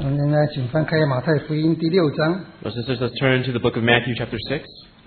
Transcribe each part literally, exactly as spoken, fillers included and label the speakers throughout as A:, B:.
A: 我们来请翻开马太福音第六章。
B: Brothers and sisters, let's turn to the book of Matthew, chapter six.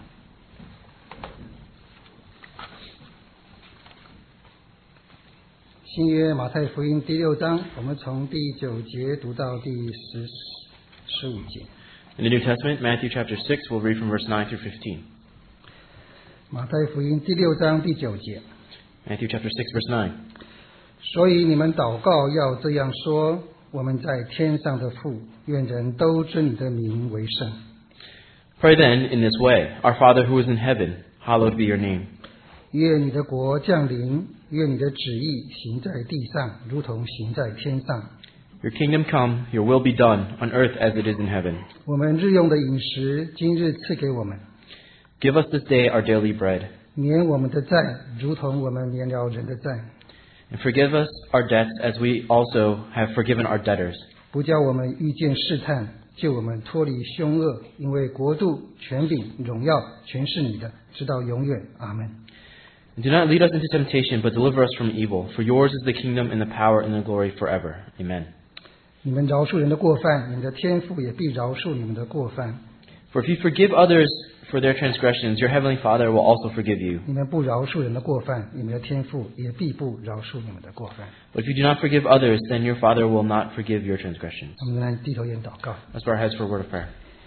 A: 新约马太福音第六章，我们从第九节读到第十十五节。
B: In the New Testament, Matthew chapter six, we'll read from verse nine through fifteen.
A: 马太福音第六章第九节。
B: Matthew chapter six, verse nine.
A: 所以你们祷告要这样说：我们在天上的父，愿人都尊你的名为圣。
B: Pray then in this way, Our Father who is in heaven, hallowed be your name.
A: 愿你的国降临，愿你的旨意行在地上，如同行在天上。
B: Your kingdom come, your will be done, on earth as it is in heaven.
A: 我们日用的饮食，今日赐给我们，
B: Give us this day our daily bread,
A: 免我们的债，如同我们免了人的债。
B: and forgive us our debts as we also have forgiven our debtors.
A: 不叫我们遇见试探，救我们脱离凶恶，因为国度、权柄、荣耀全是你的，直到永远。阿门。
B: And do not lead us into temptation, but deliver us from evil. For yours is the kingdom and the power and the glory forever. Amen.
A: 你们饶恕人的过犯，你们的天父也必饶恕你们的过犯。
B: For if you forgive others for their transgressions, your heavenly Father will also forgive you.
A: 你们不饶恕人的过犯，你们的天父也必不饶恕你们的过犯。
B: But if you do not forgive others, then your Father will not forgive your transgressions.
A: 我们来低头言祷告。
B: Let's bow our heads for a word of prayer.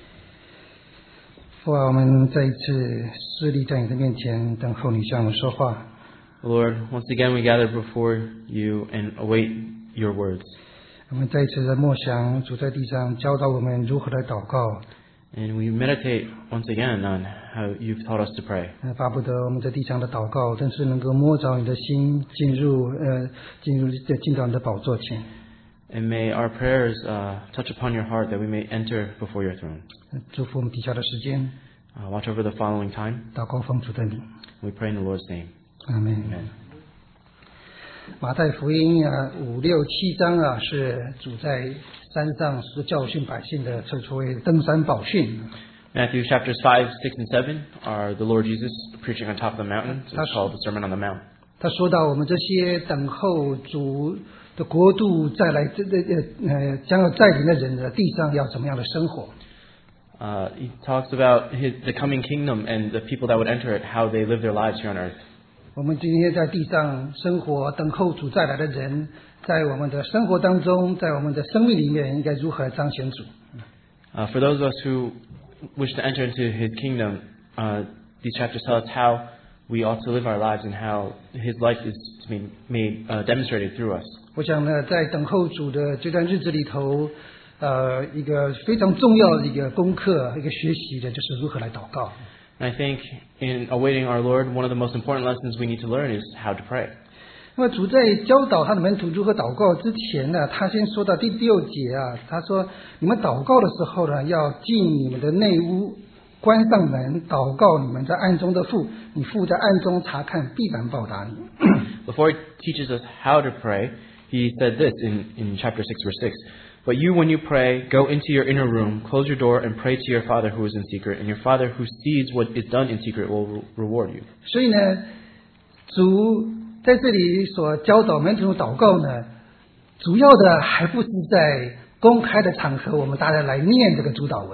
A: 父啊，我们再一次侍立在你的面前，等候你向我们说话。
B: Lord, once again we gather before you and await your words.
A: 我们再一次的默想主在地上教导我们如何来祷告。
B: And we meditate once again on how you've taught us to pray.
A: 呃，巴不得我们在地上的祷告，真是能够摸着你的心，进入呃，进入进到你的宝座前。
B: And may our prayers uh, touch upon your heart that we may enter before your throne.
A: 祝福我们底下的时间，
B: Uh, watch over the following time.
A: 祷告奉主的名，
B: We pray in the Lord's name.
A: 阿门。
B: Amen.
A: 马太福音啊，五六七章啊，是主在山上是教训百姓的，称之为登山宝训。
B: Matthew chapters five, six, and seven are the Lord Jesus preaching on top of the mountain. So it's
A: That's-
B: called the Sermon on the Mount.
A: 他说到我们这些等候主的国度再来，这这呃呃将要再临的人呢，地上要怎么样的生活？
B: Uh, he talks about his, the coming kingdom and the people that would enter it, how they live their lives here on earth.
A: 我们今天在地上生活，等候主再来的人，在我们的生活当中，在我们的生命里面，应该如何彰显主？
B: Uh, for those of us who wish to enter into his kingdom, uh, these chapters tell us how we ought to live our lives and how his life is to be made uh, demonstrated through us.
A: 我想呢，在等候主的这段日子里头，呃，一个非常重要的一个功课，一个学习的，就是如何来祷告。
B: And I think in awaiting our Lord, one of the most important lessons we need to learn is how to pray.
A: 那么主在教导他的门徒如何祷告之前呢，他先说到第六节啊，他说：你们祷告的时候呢，要进你们的内屋，关上门，祷告你们在暗中的父，你父在暗中查看，必然报答你。
B: Before he teaches us how to pray, he said this in, in chapter six, verse six. But you, when you pray, go into your inner room, close your door, and pray to your Father who is in secret, and your Father who sees what is done in secret will re- reward you.
A: 所以呢，主在这里所教导门徒祷告呢，主要的还不是在公开的场合，我们大家来念这个主祷文。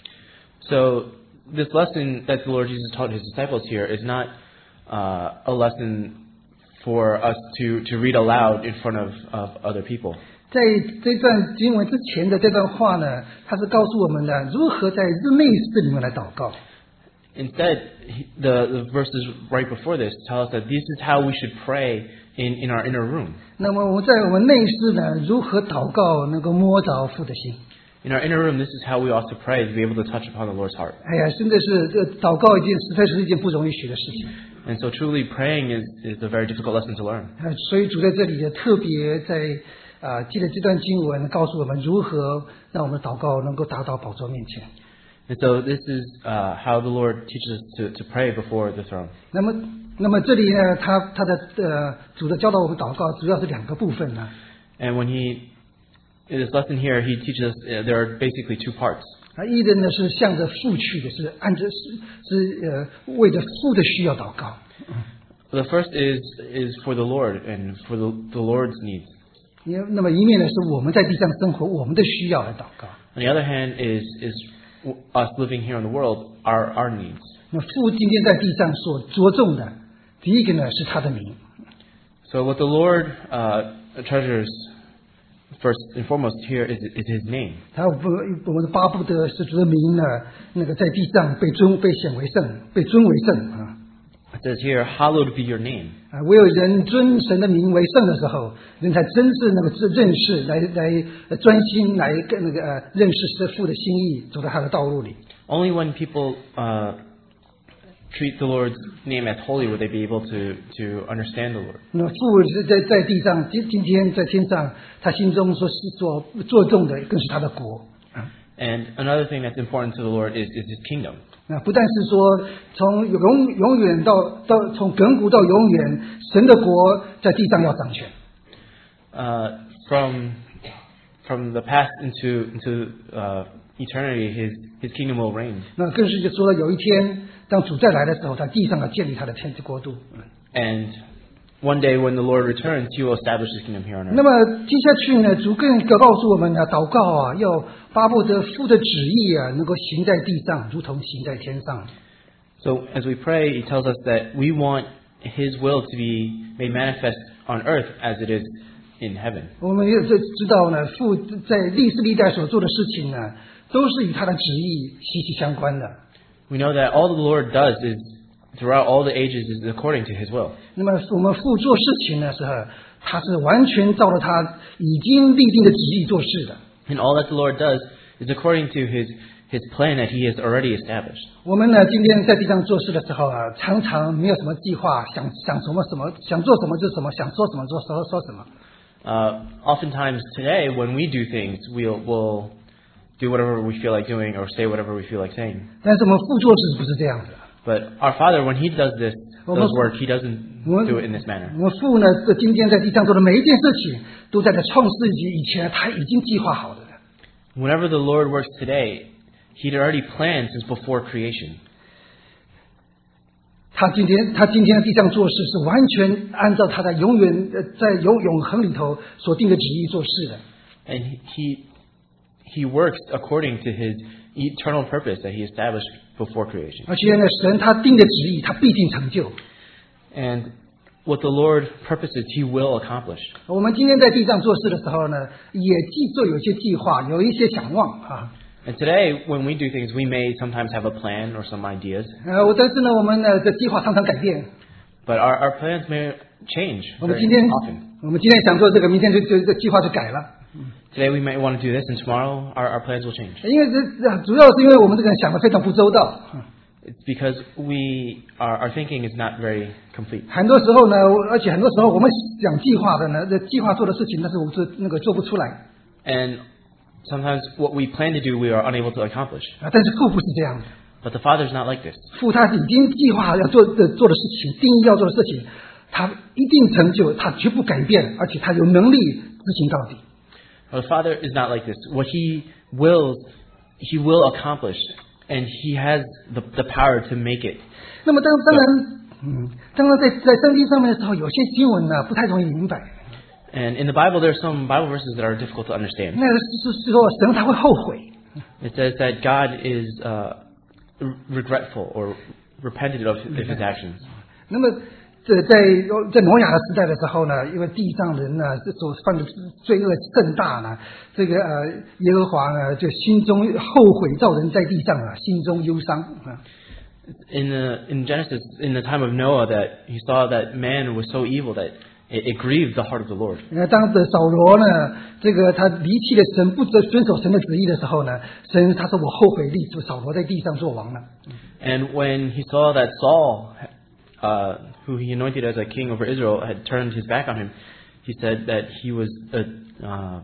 B: So this lesson that the Lord Jesus taught his disciples here is not uh, a lesson for us to, to read aloud in front of, of other people.
A: 在这段经文之前的这段话呢，它是告诉我们呢，如何在日内室里面来祷告。
B: Instead, he- the, the verses right before this tell us that this is how we should pray in, in our inner room.
A: 那么我们在我们内室呢，如何祷告能够摸着父的心？
B: In our inner room, this is how we ought to pray to be able to touch upon the Lord's heart.
A: 哎呀，真的是这祷告一件实在是一件不容易学的事情。
B: And so truly praying is, is a very difficult lesson to learn.
A: 呃，所以主在这里呢，特别在啊，记得这段经文告诉我们如何让我们的祷告能够达到宝座面前。
B: And so this is uh, how the Lord teaches us to, to pray before the throne.
A: 那么，那么这里呢，他他的呃主的教导我们祷告主要是两个部分呢。
B: And when he, in this lesson here, he teaches us uh, there are basically two parts.
A: 啊，一的呢是向着父去的，是按着是是呃为着父的需要祷告。
B: The first is is for the Lord and for the, the Lord's needs.
A: 因为那么一面呢是我们在地上生活，我们的需要来祷告。
B: On the other hand is is us living here in the world, our our needs.
A: 那父今天在地上所着重的，第一个呢是他的名。
B: So what the Lord uh, treasures first and foremost here is is His name.
A: 他不，我们巴不得是主的名呢，那个在地上被尊、被显为圣、被尊为圣啊。
B: It says here, "Hallowed be your name."
A: 啊，唯有人尊神的名为圣的时候，人才真正那个认识，来来呃专心来跟那个呃认识神父的心意，走在他的道路里。
B: Only when people uh, treat the Lord's name as holy would they be able to to understand the Lord.
A: 那父是在在地上，今今天在天上，他心中所是所着重的，更是他的国。
B: And another thing that's important to the Lord is is His kingdom.
A: 那不但是说从永永远到到从亘古到永远，神的国在地上要掌权。
B: Uh, from from the past into into uh, eternity, His His kingdom will reign.
A: 那更是就说有一天，当主再来的时候，在地上要建立他的天之国度。
B: And one day when the Lord returns, He will establish His kingdom here on
A: 那
B: earth.
A: 么接下去呢，主更告诉我们呢，祷告啊，要巴不得父的旨意啊，能够行在地上，如同行在天上。
B: So as we pray, He tells us that we want His will to be made manifest on earth as it is in heaven.
A: 我们也知知道呢，父在历世历代所做的事情呢，都是与他的旨意息息相关的。
B: We know that all the Lord does is throughout all the ages is according to His will.
A: 那么我们父做事情的时候，他是完全照着他已经立定的旨意做事的。
B: And all that the Lord does is according to His His plan that He has already established.
A: 我们呢，今天在地上做事的时候啊，常常没有什么计划，想想什么什么，想做什么就什么，想说什么做说说什么。
B: Uh, oftentimes today, when we do things, we'll we'll do whatever we feel like doing or say whatever we feel like saying.
A: 但是我们父做事不是这样的。
B: But our Father, when He does this,
A: Well,
B: does
A: most-
B: work, He doesn't
A: 我
B: do it in this manner.
A: 我父呢，在今天在地上做的每一件事情，都在这创世纪以前他已经计划好的了。
B: Whenever the Lord works today, He'd already planned since before creation.
A: 他今天他今天在地上做事是完全按照他在永远呃在永永恒里头所定的旨意做事的。
B: And He He works according to His eternal purpose that He established before creation.
A: 而且呢，神他定的旨意，他必定成就。
B: And what the Lord purposes, He will accomplish.
A: 我们今天在地上做事的时候呢，也既做有一些计划，有一些想望啊。
B: And today, when we do things, we may sometimes have a plan or some ideas,
A: 呃，我但是呢，我们呢的计划常常改变。
B: but our, our plans may change
A: 我们
B: very
A: 今天
B: often.
A: 我们今天想做这个，明天就就这计划就改了。
B: Today we might want to do this, and tomorrow our, our plans will change.
A: 因为这主要是因为我们这个人想的非常不周到。
B: It's because we our, our thinking is not very complete.
A: 很多时候呢，而且很多时候我们想计划的呢，这计划做的事情，但是我做那个做不出来
B: And sometimes what we plan to do, we are unable to accomplish.
A: 啊。但是父不是这样的，
B: But the Father's not like this.
A: 父他已经计划要做的做的事情，定义要做的事情，他一定成就，他绝不改变，而且他有能力执行到底。
B: But the Father is not like this. What He wills, He will accomplish, and He has the, the power to make it.
A: 那么当当然，嗯，当然在在圣经上面的时候，有些经文呢不太容易明白。
B: And in the Bible, there are some Bible verses that are difficult to understand.
A: 那个是是说神他会后悔，
B: It says that God is uh, r- regretful or repentant of, of His actions.
A: 那么这在在挪亚的时代的时候呢，因为地上人呢这所犯的罪恶甚大呢，这个呃耶和华呢就心中后悔造人在地上啊，心中忧伤啊。
B: In the in Genesis, in the time of Noah, that he saw that man was so evil that it, it grieved the heart of the Lord.
A: 呃，当着扫罗呢，这个他离弃了神，不遵遵守神的旨意的时候呢，神他说我后悔立主扫罗在地上做王了。
B: And when he saw that Saul, uh, who he anointed as a king over Israel, had turned his back on him, he said that he was uh, uh,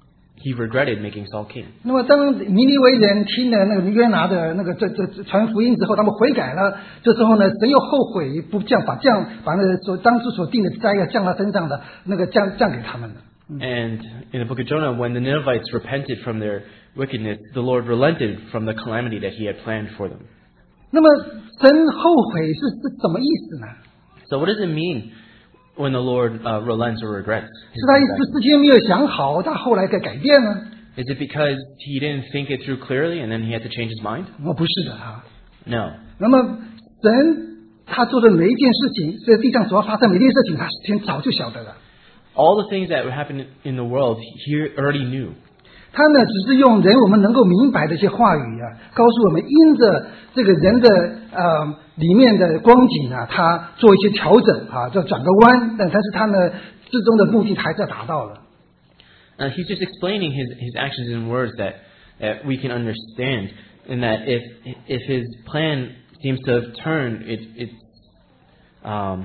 B: he regretted making Saul king.
A: 那么当尼尼微人听了那个约拿的那个这这这传福音之后，他们悔改了，这时候呢，神又后悔不降把降把那个所当初所定的灾要降他身上的那个降降给他们了。
B: And in the book of Jonah, when the Ninevites repented from their wickedness, the Lord relented from the calamity that He had planned for them.
A: 那么神后悔是是什么意思呢？
B: So what does it mean when the Lord uh, relents or regrets.
A: 是他一时之间没有想好，他后来再改变呢？
B: Is it because he didn't think it through clearly and then he had to change his mind?
A: 哦，不是的啊。
B: No.
A: 那么神他做的每一件事情，在地上所要发生每一件事情，他天早就晓得了。
B: All the things that would happen in the world, he already knew.
A: 他呢，只是用人我们能够明白的一些话语啊，告诉我们，因着这个人的呃里面的光景啊，他做一些调整啊，就转个弯，但但是他呢，最终的目的还是要达到了。
B: Uh, he's just explaining his, his actions in words that, that we can understand, and that if if his plan seems to have turned, it, it's um,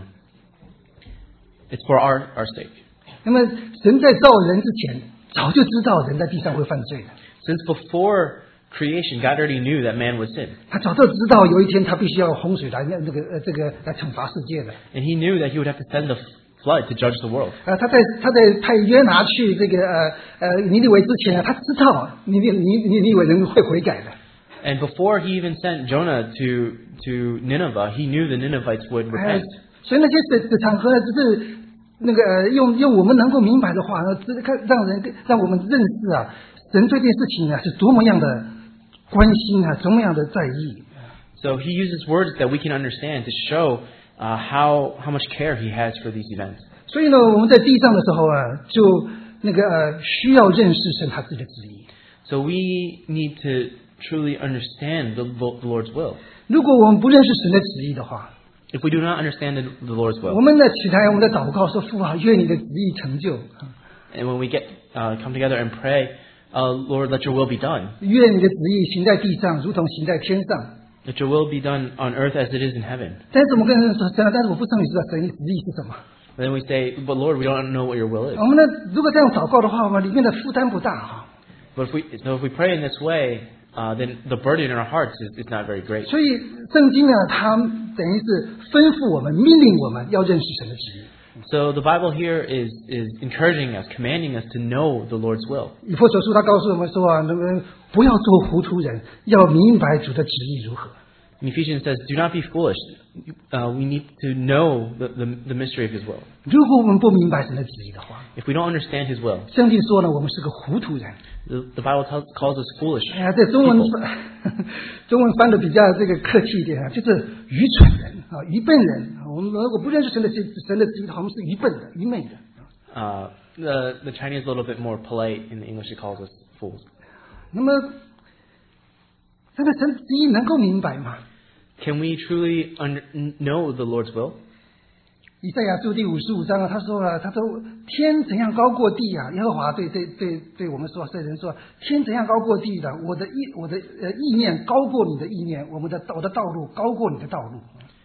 B: it's for our our sake.
A: 那么神在造人之前，早就知道人在地上会犯罪的。
B: Since before creation, God already knew that man would sin,
A: 他早就知道有一天他必须要用洪水来那那个呃这个来惩罚世界的。
B: and he knew that he would have to send the flood to judge the world.
A: 呃，他在他在派约拿去这个呃呃尼尼微之前啊，他知道尼尼尼尼尼微人会悔改的。
B: And before he even sent Jonah to to Nineveh, he knew the Ninevites would
A: 哎
B: repent.
A: 所以那些的的场合呢，只是那个呃用用我们能够明白的话呢，只看让人让我们认识啊，神对这件事情啊是多么样的关心啊，多么样的在意。
B: So he uses words that we can understand to show uh, how how much care he has for these events.
A: 所以呢，我们在地上的时候啊，就那个呃需要认识神他自己的旨意。
B: So we need to truly understand the, the Lord's will.
A: 如果我们不认识神的旨意的话，
B: If we do not understand the, the Lord's
A: 我
B: will,
A: 们呢起来我们的祷告说父啊，愿你的旨意成就，
B: and when we get uh, come together and pray, uh, Lord, let your will be done.
A: 愿你的旨意行在地上，如同行在天上。
B: Let your will be done on earth as it is in heaven.
A: 但是我们跟人说神啊，但是我不知道你知道神的旨意是什么。
B: But then we say, but Lord, we don't know what your will is.
A: 我们呢，如果这样祷告的话，我们里面的负担不大哈。
B: But if we so if we pray in this way, uh, then the burden in our hearts is, is not very great.
A: 所以圣经呢，它等于是吩咐我们、命令我们要认识神的旨意。
B: So the Bible here is is encouraging us, commanding us to know the Lord's will.
A: 以弗所书他告诉我们说啊，那么不要做糊涂人，要明白主的旨意如何。
B: In Ephesians says, "Do not be foolish. Uh, we need to know the, the the mystery of His will.
A: 如果我们不明白神的旨意的话，
B: If we don't understand His will,
A: 圣经说呢，我们是个糊涂人。
B: the, the Bible tells, calls us foolish.
A: 哎呀，这中文中文翻的比较这个客气一点啊，就是愚蠢人啊，愚笨人。我们如果不认识神的神的旨意的话，我们是愚笨的、愚昧的。
B: Uh, the the Chinese a little bit more polite. In the English, it calls us fools.
A: 那么，这个神旨意能够明白吗？
B: Can we truly under, know the Lord's will?
A: 以赛亚书第五十五章啊，他说了，他说天怎样高过地啊？耶和华对对对对我们说，对人说，天怎样高过地的？我的意我的呃意念高过你的意念，我们的我的道路高过你的道路。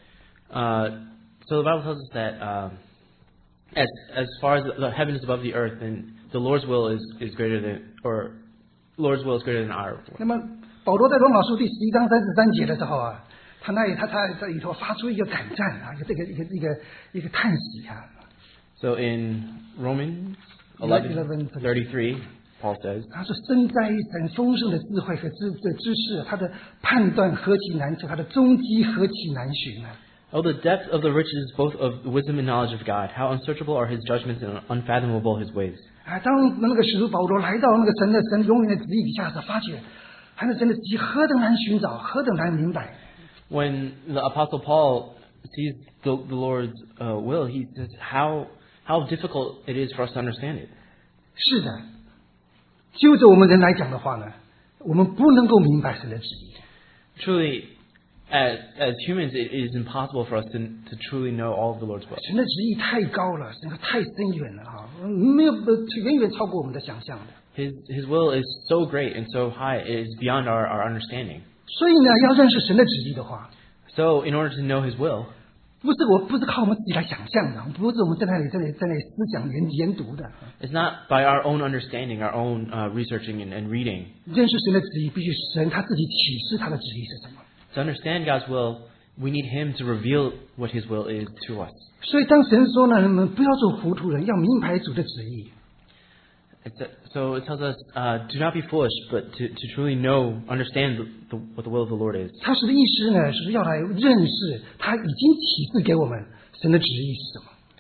B: Uh, so the Bible tells us that um, as as far as the heaven is above the earth, then the Lord's will is, is greater than, or Lord's will is greater than our will.
A: 那么保罗在罗马书第十一章三十三节的时候啊，他那里他他在里头发出一个感叹啊，一个这个一个一个一个叹息啊。
B: So in Romans eleven thirty-three, Paul says,
A: 他说：“深哉很丰盛的智慧和知的知识，他的判断何其难测，他的踪迹何其难寻啊！
B: "Oh, the depth of the riches, both of the wisdom and knowledge of God! How unsearchable are His judgments and unfathomable His ways."
A: 啊，当那个使徒保罗来到那个神的神永远的旨意底下的时候，发觉，他的神的旨意何等难寻找，何等难明白。
B: When the Apostle Paul sees the, the Lord's uh, will, he says how how difficult it is for us to understand it.
A: 是的，就着我们人来讲的话呢，我们不能够明白神的旨意。
B: Truly, as as humans, it is impossible for us to to truly know all of the Lord's will.
A: 神的旨意太高了，那个太深远了啊，没有呃远远超过我们的想象的。
B: His His will is so great and so high; it is beyond our, our understanding.
A: 所以呢，要认识神的旨意的话，
B: So, in order to know His will,
A: 不是我不是靠我们自己来想象的，不是我们在那里在那里在那里思想研研读的。
B: it's not by our own understanding, our own uh, researching and, and reading.
A: 认识神的旨意，必须神他自己启示他的旨意是什么。
B: To understand God's will, we need Him to reveal what His will is to us.
A: 所以当神说呢，你们不要做糊涂人，要明白主的旨意。
B: It's a, so it tells us, uh, do not be foolish, but to, to truly know, understand the, the, what the will of the Lord is.
A: 他是的意思呢，是要来认识他已经启示给我们神的旨意是什么。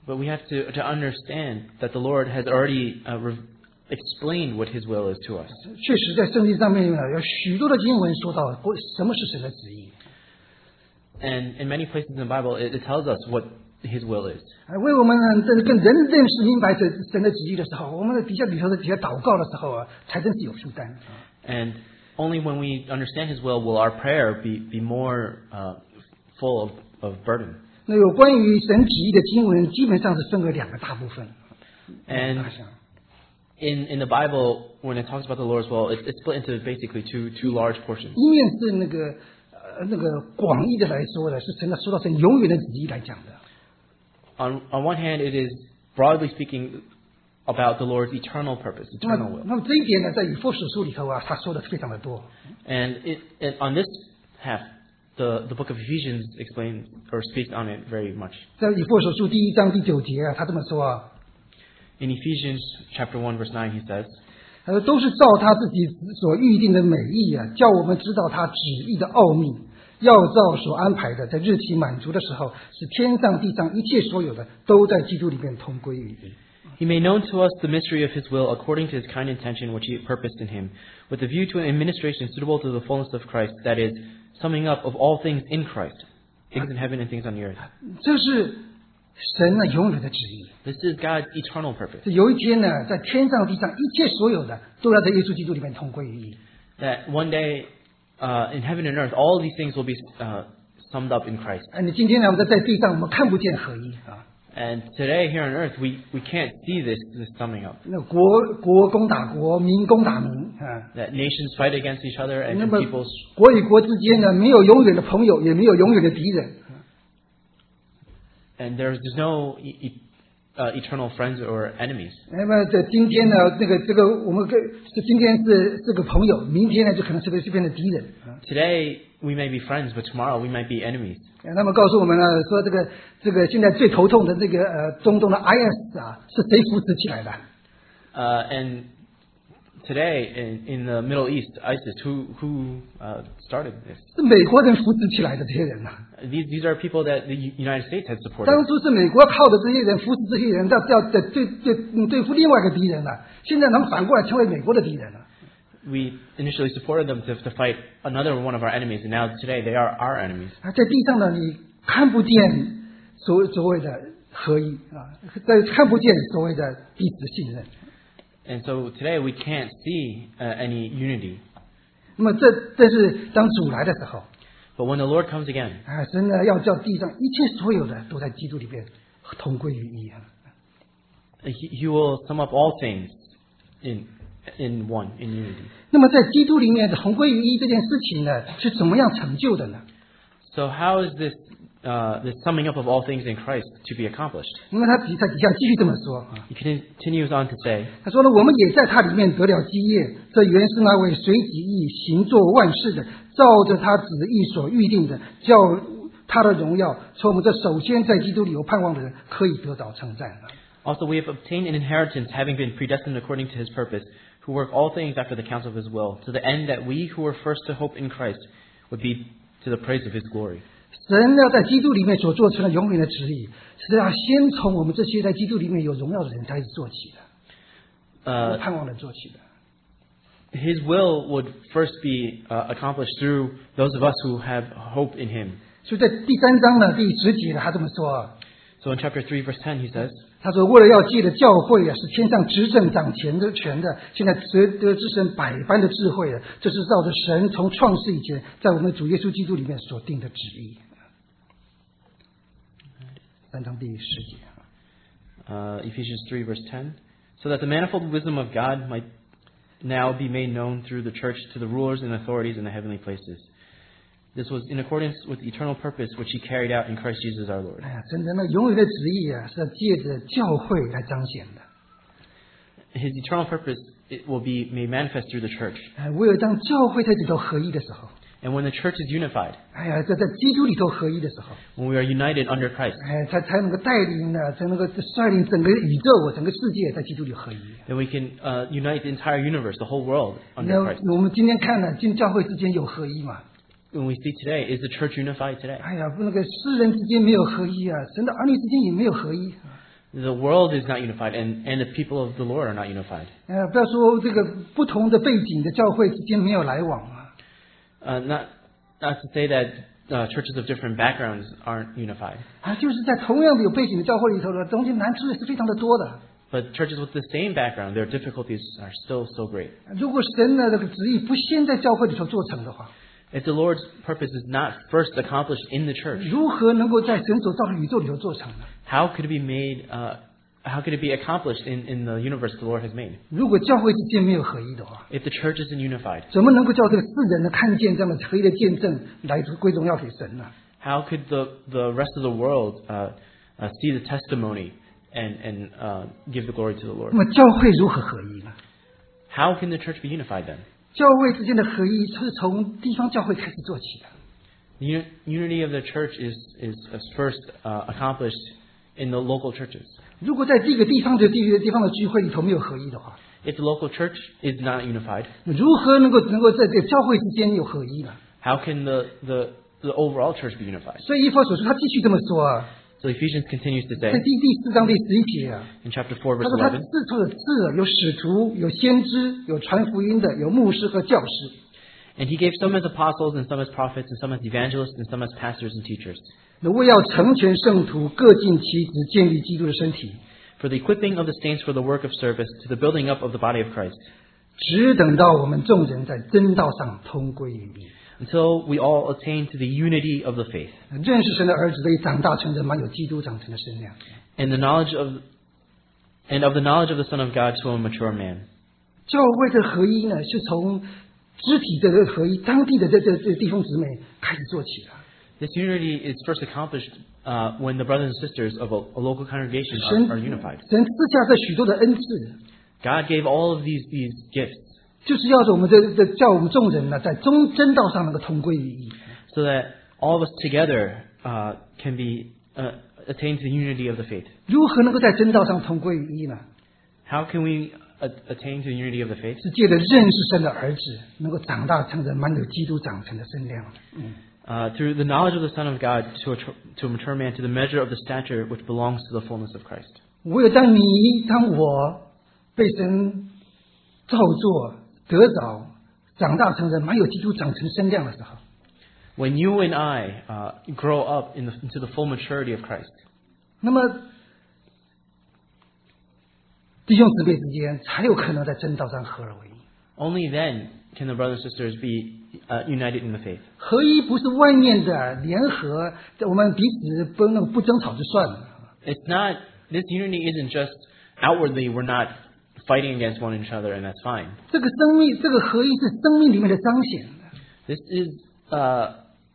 B: But we have to, to understand that the Lord has already uh, re- explained what His will is to us.
A: 确实，在圣经上面呢，有许多的经文说到什么是神的旨意。
B: And in many places in the Bible, it, it tells us what His will is.
A: 啊，为我们呢，这更人认识明白这神的旨意的时候，我们的底下里头的底下祷告的时候啊，才真是有负担。
B: And only when we understand His will will our prayer be, be more uh, full of, of burden.
A: 那有关于神旨意的经文，基本上是分为两个大部分。
B: And in, in the Bible, when it talks about the Lord's will, it, it's split into basically two, two large portions.
A: 一面是那个呃那个广义的来说的，是神的说到神永远的旨意来讲的。
B: On, on one hand, it is broadly speaking about the Lord's eternal purpose,
A: 那
B: eternal
A: 么
B: will.
A: 那么这一点呢，在以弗所书里头啊，他说的非常的多。
B: And it, it, on this half, the, the book of Ephesians explains or speaks on it very much.
A: 在以弗所书第一章第九节啊，他这么说啊，
B: In Ephesians chapter one, verse nine, he says,
A: 他说都是照他自己所预定的美意啊，叫我们知道他旨意的奥秘，要照所安排的，在日期满足的时候，使天上地上一切所有的都在基督里面同归于一。
B: He made known to us the mystery of His will according to His kind intention which He purposed in Him, with a view to an administration suitable to the fullness of Christ, that is, summing up of all things in Christ, things in heaven and things on the earth.
A: 这是神呢永远的旨意。
B: This is God's eternal purpose,
A: 这有一天呢，在天上地上一切所有的都要在耶稣基督里面同归于一。
B: that one day uh, in heaven and earth, all these things will be uh, summed up in Christ.
A: 啊，你今天呢，我们在地上我们看不见合一啊。
B: And today here on earth, we, we can't see this, this summing up.
A: 那国国攻打国，民攻打民啊。
B: That nations fight against each other
A: 那
B: and
A: 么
B: peoples.
A: 国与国之间呢，没有永远的朋友，也没有永远的敌人。
B: And there's, there's no e- e- uh, eternal friends or enemies.
A: 那么在今天呢，这个这个我们跟是今天是这个朋友，明天呢就可能是个这边的敌人啊。
B: Today, we may be friends, but tomorrow we might be enemies.
A: 那么告诉我们呢，说这个这个现在最头痛的这个呃中东的 I S 啊，是谁扶持起来的？
B: Uh, and today, in, in the Middle East, ISIS, who, who uh, started this?
A: 是美国人扶持起来的这些人呐、啊。
B: These, these are people that the U- United States has supported.
A: 当初是美国靠着这些人扶持这些人，要要对对对嗯对付另外一个敌人了、啊。现在他们反过来成为美国的敌人了、啊。
B: We initially supported them to, to fight another one of our enemies, and now today they are our enemies.
A: 啊，在地上呢，你看不见所所谓的合一啊，在看不见所谓的彼此信任。
B: And so today we can't see uh, any unity.
A: 那么这这是当主来的时候，
B: But when the Lord comes again,
A: 啊，神呢要叫地上一切所有的都在基督里边同归于一啊。
B: he, he will sum up all things in, in one, in unity.
A: 那么在基督里面的同归于一这件事情呢，是怎么样成就的呢？
B: So how is this, uh, this summing up of all things in Christ to be accomplished?
A: 那么他底他底下继续这么说啊，
B: He continues on to say,
A: 他说呢，我们也在他里面得了基业，这原是那位随己意行做万事的，照着他旨意所预定的，叫他的荣耀从我们这首先在基督里有盼望的人可以得到称赞。
B: Also we have obtained an inheritance, having been predestined according to His purpose, who work all things after the counsel of His will, to the end that we who were first to hope in Christ would be to the praise of His glory.
A: 神要在基督里面所做成了永远的旨意，是要先从我们这些在基督里面有荣耀的人开始做起的，有
B: Uh,
A: 盼望的做起的。
B: His will would first be uh, accomplished through those of us who have hope in Him.
A: 所以在第三章呢第十节呢，他这么说啊，
B: So in chapter three, verse ten, he says,
A: 他说为了要借着教会啊，是天上执政掌权的权的，现在得得之神百般的智慧啊，这是照着神从创世以前在我们主耶稣基督里面所定的旨意。三章第十节。
B: uh, Ephesians three, verse ten, so that the manifold wisdom of God might now be made known through the church to the rulers and authorities in the heavenly places. This was in accordance with the eternal purpose which He carried out in Christ Jesus our Lord.
A: 哎呀，真的，那永远的旨意啊，是要借着教会来彰显的。
B: His eternal purpose it will be made manifest through the church.
A: 哎，唯有当教会在里头合一的时候，
B: And when the church is unified,
A: 哎呀，在在基督里头合一的时候，
B: when we are united under Christ,
A: 哎，才才能够带领呢，才能够率领整个宇宙、整个世界在基督里合一。
B: then we can uh, unite the entire universe, the whole world
A: 那
B: under Christ.
A: 我们今天看呢，进教会之间有合一嘛？
B: When we see today, is the church unified today?
A: 哎呀，那个世人之间没有合一啊，神的儿女之间也没有合一。
B: The world is not unified, and, and the people of the Lord are not unified.
A: 呃，不要说这个不同的背景的教会之间没有来往啊。
B: Uh, not, not to say that uh, churches of different backgrounds aren't unified.
A: 啊，就是在同样的有背景的教会里头呢，中间难处也是非常的多的。
B: But churches with the same background, their difficulties are still so great.
A: 如果神的这个旨意不先在教会里头做成的话，
B: If the Lord's purpose is not first accomplished in the church,
A: 如何能够在神所造的宇宙里头做成呢？
B: how could it be made? Uh, how could it be accomplished in, in the universe the Lord has made?
A: 如果教会之间没有合一的话，
B: If the church isn't unified,
A: 怎么能够叫这个世人呢看见这样的合一的见证来归荣耀给神呢？
B: how could the, the rest of the world uh, uh, see the testimony and, and uh, give the glory to the Lord?
A: 那么教会如何合一呢？
B: How can the church be unified then?
A: 教会之间的合一是从地方教会开始做起的。
B: The uni- unity of the church is, is first uh, accomplished in the local churches.
A: 如果在这个地方的地地方的聚会里头没有合一的话，
B: If the local church is not unified,
A: 如何能够能够在这个教会之间有合一呢？
B: how can the, the, the overall church be unified?
A: 所以以弗所书他继续这么说啊，
B: So Ephesians continues to
A: 在
B: say
A: 第第四章第十一节啊，
B: in chapter four,
A: 他
B: verse
A: 说他
B: eleven,
A: 四处的字有使徒，有先知，有传福音的，有牧师和教师。
B: and he gave some as apostles, and some as prophets, and some as evangelists, and some as pastors and teachers,
A: 那为要成全圣徒，各尽其职，建立基督的身体，
B: for the equipping of the saints for the work of service, to the building up of the body of Christ,
A: 只等到我们众人在真道上同归于一，
B: until we all attain to the unity of the faith,
A: 认识神的儿子，得以长大成人，满有基督长成的身量。
B: and the knowledge of and of the knowledge of the Son of God to a mature man.
A: 教会的合一呢，是从肢体的这个合一，当地的这这这弟兄姊妹开始做起的。
B: This unity is first accomplished uh, when the brothers and sisters of a, a local congregation
A: 神
B: are, are unified.
A: 神赐下这许多的恩赐，
B: God gave all of these these gifts
A: 就是要着我们这这叫我们众人呢，在中真道上能够同归于一。
B: so that all of us together uh, can be uh, attain to the unity of the faith.
A: 如何能够在真道上同归于一呢？
B: How can we a- attain to the unity of the faith?
A: 是借着认识神的儿子，能够长大成人，满有基督长成的身量。嗯，
B: Uh, through the knowledge of the Son of God to a, tr- to a mature man, to the measure of the stature which belongs to the fullness of Christ.
A: 唯有当你当我被神造作得着，长大成人，满有基督长成身量的时候，
B: When you and I uh, grow up in the, into the full maturity of Christ,
A: 那么弟兄姊妹之间才有可能在真道上合而为一。
B: only then can the brothers and sisters be uh, united in the faith.
A: 合一不是外面的联合，我们彼此不能不争吵就算了。
B: It's not, this unity isn't just outwardly we're not fighting against one another and that's fine.
A: 这个生命，这个合一是生命里面的彰显。
B: This is uh,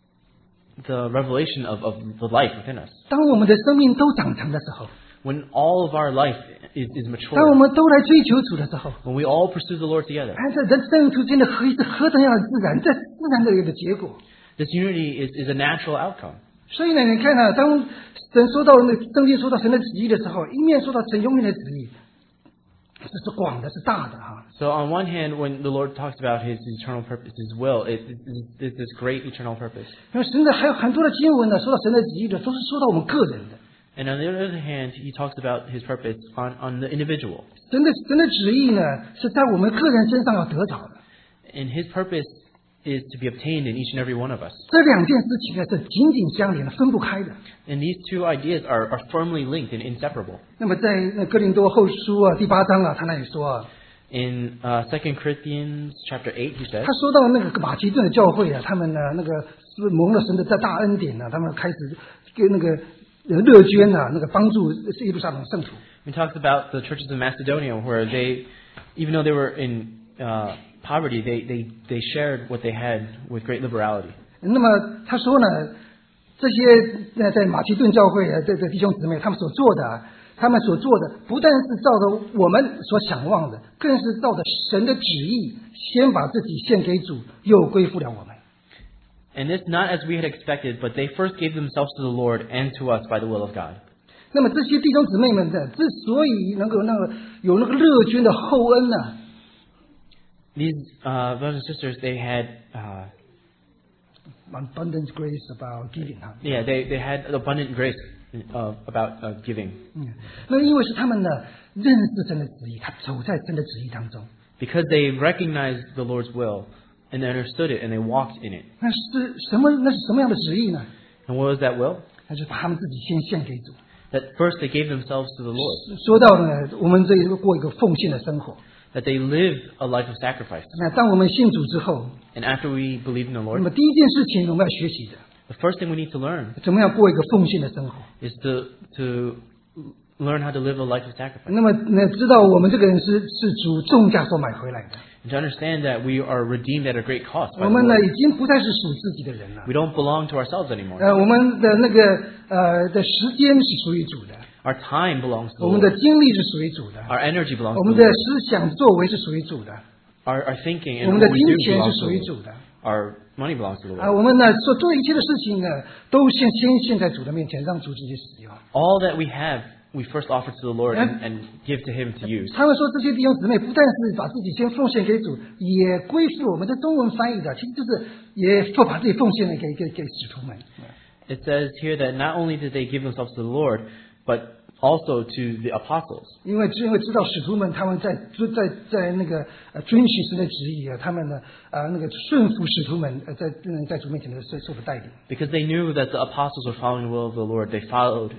B: the revelation of, of the life within us.
A: 当我们的生命都长成的时候，
B: When all of our life is, is
A: 当我
B: mature,
A: 们都来追求主的时候，
B: when we all pursue the Lord together,
A: 看这人生之间的合一是何等样的自然，这是自然的一个结果。
B: this unity is, is a natural outcome.
A: 所以呢，你看啊，当神说到那圣经说到神的旨意的时候，一面说到神永远的旨意，这是广的，是大的哈。
B: So on one hand, when the Lord talks about His eternal purpose, His will, it, it, it's this great eternal purpose.
A: 然后神的还有很多的经文呢，说到神的旨意的，都是说到我们个人的。
B: And on the other hand, He talks about His purpose on, on the individual.
A: 神的神的旨意呢，是在我们个人身上要得着的。
B: And His purpose is to be obtained in each and every one of us.
A: 这两件事情呢是紧紧相连的，分不开的。
B: And these two ideas are, are firmly linked and inseparable.
A: 那么在那哥林多后书啊第八章啊，他那里说啊，
B: In uh, Second Corinthians chapter eight, he says,
A: 他说到那个马其顿的教会啊，他们呢那个是不是蒙了神的这大恩典呢、他们开始跟那个呃乐捐啊，那个帮助耶路撒冷圣徒。
B: he talks about the churches of Macedonia where they, even though they were in uh, poverty, they, they, they shared what they had with great liberality.
A: 那么他说呢，这些呃在马其顿教会啊，这这弟兄姊妹他们所做的啊，他们所做的不但是照着我们所想望的，更是照着神的旨意，先把自己献给主，又归附了我们。
B: And this not as we had expected, but they first gave themselves to the Lord and to us by the will of God.
A: 那么这些弟兄姊妹们的之所以能够那个有那个乐捐的厚恩呢、
B: These uh, brothers and sisters, they had, uh,
A: abundant grace about giving 哈。
B: yeah, they, they had abundant grace uh, about uh, giving.
A: 嗯，那因为是他们呢认识神的旨意，他走在神的旨意当中。
B: Because they recognized the Lord's will and they understood it and they walked in it.
A: 那是什么？那是什么样的旨意呢？
B: And what was that will?
A: 那就是把他们自己先献给主。
B: That first they gave themselves to the Lord.
A: 说到呢，我们这个过一个奉献的生活。
B: That they live a life of sacrifice.
A: 那当我们信主之后，
B: And after we believe in the
A: 那
B: Lord,
A: 么第一件事情我们要学习的，
B: the first thing we need to learn
A: 怎么样过一个奉献的生活。
B: is to to learn how to live a life of sacrifice.
A: 那么呢，知道我们这个人是是主重价所买回来的，
B: And to understand that we are redeemed at a great cost by
A: 我
B: the
A: 们呢
B: Lord.
A: 已经不再是属自己的人了。
B: We don't belong to ourselves anymore.
A: 呃，我们的那个呃的时间是属于主的，
B: Our time belongs to the
A: 我们的
B: Lord.
A: 精力是属于主的，
B: Our energy belongs
A: 我
B: to
A: 们
B: the
A: 的
B: Lord.
A: 思想作为是属于主的，
B: Our, our thinking
A: 我
B: and
A: 们的
B: what we
A: 金
B: do
A: 钱
B: belongs
A: 是
B: to
A: 属于
B: the
A: 主
B: Lord.
A: 的。
B: Our money belongs to the
A: 啊，
B: Lord.
A: 我们呢所做一切的事情呢，都先先献在主的面前，让主直接使用。
B: All that we have, we first offer to the Lord and, and give to Him to use.
A: 他们说这些弟兄姊妹不但是把自己先奉献给主，也归附我们的中文翻译的，其实就是也把自己奉献了给给给使徒们。
B: It says here that not only did they give themselves to the Lord, but also to the apostles.
A: 因为因为知道使徒们他们在在在那个呃遵循神的旨意啊，他们呢啊、呃、那个顺服使徒们呃在嗯在主面前的受受的带领。
B: Because they knew that the apostles were following the will of the Lord, they followed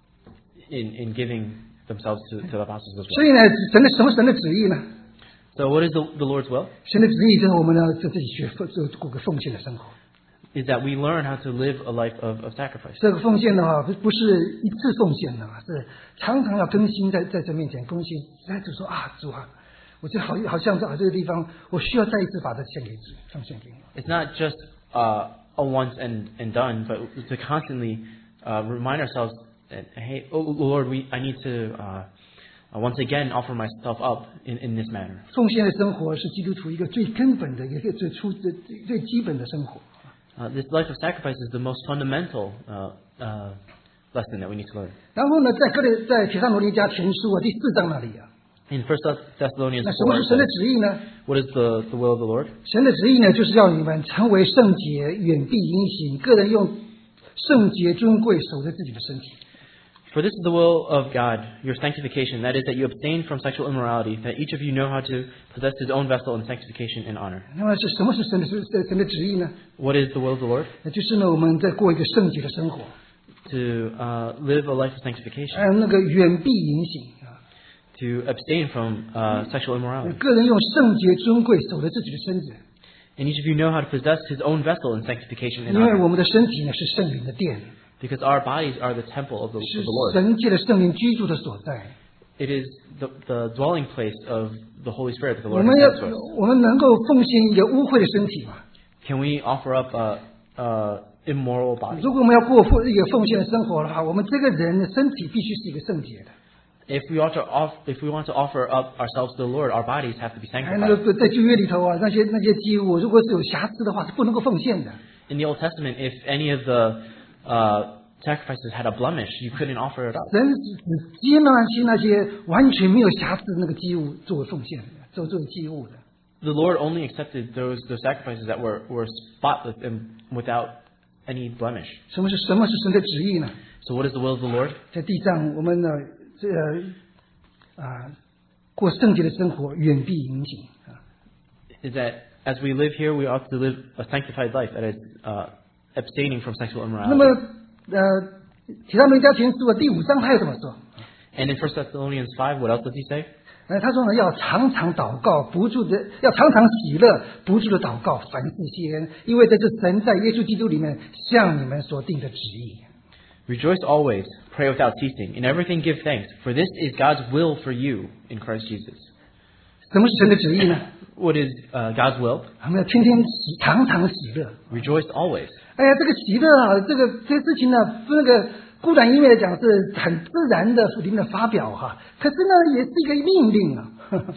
B: in, in giving themselves to, to the apostles as
A: 所
B: well.
A: 以呢，神的什么神的旨意呢？
B: So what is the, the Lord's will?
A: 神的旨意就是我们呢在自己学奉就过个奉献的生活。
B: Is that we learn how to live a life of, of sacrifice.
A: 这个奉献的话，不不是一次奉献的，是常常要更新在在这面前更新。来主说啊，主啊，我这好好像在这个地方，我需要再一次把它献给主，奉献给你。
B: It's not just uh, a once and, and done, but to constantly uh, remind ourselves that, hey, oh Lord, we, I need to uh, once again offer myself up in, in this manner.
A: 奉献的生活是基督徒一个最根本的、一个最初、最最基本的生活。
B: Uh, this life of sacrifice is the most fundamental uh, uh, lesson that we need to learn.
A: 然后呢，在哥林在铁撒罗尼迦前书啊第四章那里啊，
B: In First Thessalonians
A: 那什么
B: four,
A: 是
B: it
A: 神的
B: says,
A: 旨意呢？
B: what is the, the will of the Lord?
A: 神的旨意呢，就是要你们成为圣洁，远避淫行，个人用圣洁尊贵守着自己的身体。
B: For this is the will of God, your sanctification, that is, that you abstain from sexual immorality, that each of you know how to possess his own vessel in sanctification and honor.
A: 那么是什么是神的神神的旨意呢？
B: What is the will of the Lord?
A: 那就是呢，我们在过一个圣洁的生活，
B: To uh, live a life of sanctification,
A: 还有那个远避淫行啊，
B: to abstain from uh, sexual immorality.
A: 个人用圣洁尊贵守着自己的身子，
B: And each of you know how to possess his own vessel in sanctification and
A: 因为
B: honor.
A: 我们的身体呢是圣灵的殿，
B: Because our bodies are the temple of the,
A: 是
B: of the Lord.
A: 神界的圣灵居住的所在。
B: It is the, the dwelling place of the Holy Spirit that the
A: 我
B: Lord
A: 们
B: has
A: 要
B: given to us.
A: 我们能够奉献一个污秽的身体吗？
B: Can we offer up a, a immoral body?
A: 如果我们要过奉一个奉献的生活的话，我们这个人的身体必须是一个圣洁的。
B: If we want to off, if we want to offer up ourselves to the Lord, our bodies have to be
A: 还有那个
B: sanctified.
A: 在旧约里头啊，那些那些祭物，如果是有瑕疵的话，是不能够奉献的。
B: In the Old Testament, if any of the uh, sacrifices had a blemish, you couldn't offer it up.
A: 神只接纳些那些完全没有瑕疵的那个祭物作为奉献的，做作为祭物的。
B: The Lord only accepted those those sacrifices that were, were spotless and without any blemish.
A: 什么是什么是神的旨意呢？
B: So what is the will of the Lord?
A: 在地上，我们呢，这呃啊，过圣洁的生活，远避淫行啊。
B: Is that as we live here, we ought to live a sanctified life, that is, uh, abstaining from sexual
A: 那么
B: immorality.
A: 呃，提到人家前书的第五章，他又怎么说？
B: And in First Thessalonians five, what else does he say?
A: 呃，他说呢，要常常祷告，不住的，要常常喜乐，不住的祷告，凡事谢恩，因为这是神在耶稣基督里面向你们所定的旨意。
B: Rejoice always, pray without ceasing, in everything give thanks, for this is God's will for you in Christ Jesus.
A: 什么是神的旨意呢？
B: What is uh, God's will?
A: 我们要天天喜，常常喜乐。
B: Rejoice always.
A: 哎呀，这个喜乐啊，这个这些事情呢，那个固然音乐来讲是很自然的里面的发表哈，可是呢，也是一个命令啊。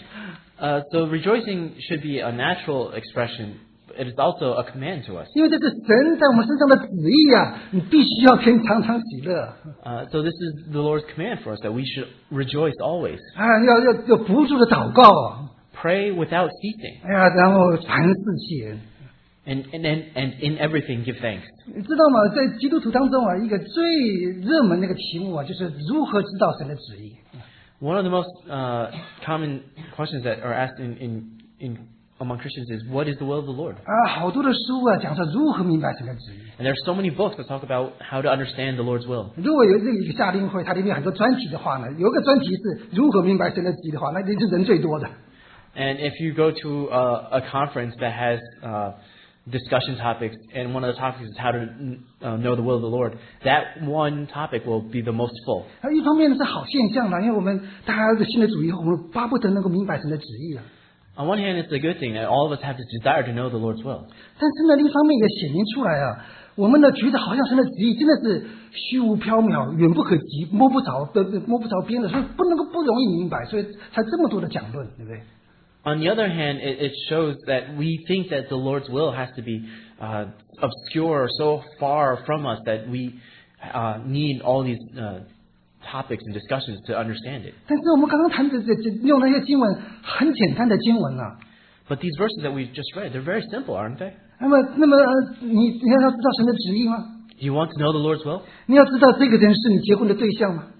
B: Uh, so rejoicing should be a natural expression. It is also a command to us.
A: 因为这是神在我们身上的旨意啊，你必须要天常常喜乐
B: Uh, so this is the Lord's command for us, that we should rejoice always.
A: 啊，要要要不住的祷告啊，
B: Pray without ceasing.
A: 哎呀，然后凡事谢恩。
B: And, and, and, and in everything, give thanks.
A: 你知道吗？在基督徒当中啊，一个最热门的一个题目啊，就是如何知道神的旨意。
B: One of the most uh, common questions that are asked in, in, in among Christians is, what is the will of the Lord?
A: 啊，好多的书啊，讲说如何明白神的旨意。
B: And there are so many books that talk about how to understand the Lord's will.
A: 如果有这一个夏令会，它里面有很多专题的话呢，有一个专题是如何明白神的旨意的话，那就是人最多的。
B: And if you go to a, a conference that has uh, discussion topics, and one of the topics is how to uh, know the will of the Lord, that one topic will be the most full.
A: 啊，一方面呢是好现象啦，因为我们大家的新的主义，我们巴不得能够明白神的旨意啊。
B: On one hand, it's a good thing that all of us have this desire to know the Lord's will.
A: 但是呢，另一方面也显明出来啊，我们呢觉得好像神的旨意真的是虚无缥缈、远不可及、摸不着、摸不着边的，所以不能够不容易明白，所以才这么多的讲论，对不对？
B: On the other hand, it, it shows that we think that the Lord's will has to be uh, obscure or so far from us that we uh, need all these uh, topics and discussions to understand it.
A: 但是我们刚刚谈的这这用那些经文很简单的经文啊，
B: But these verses that we just read, they're very simple, aren't they?
A: 那么那么呃，你你要知道神的旨意吗？
B: Do you want to know the Lord's will?
A: 你要知道这个人是你结婚的对象吗？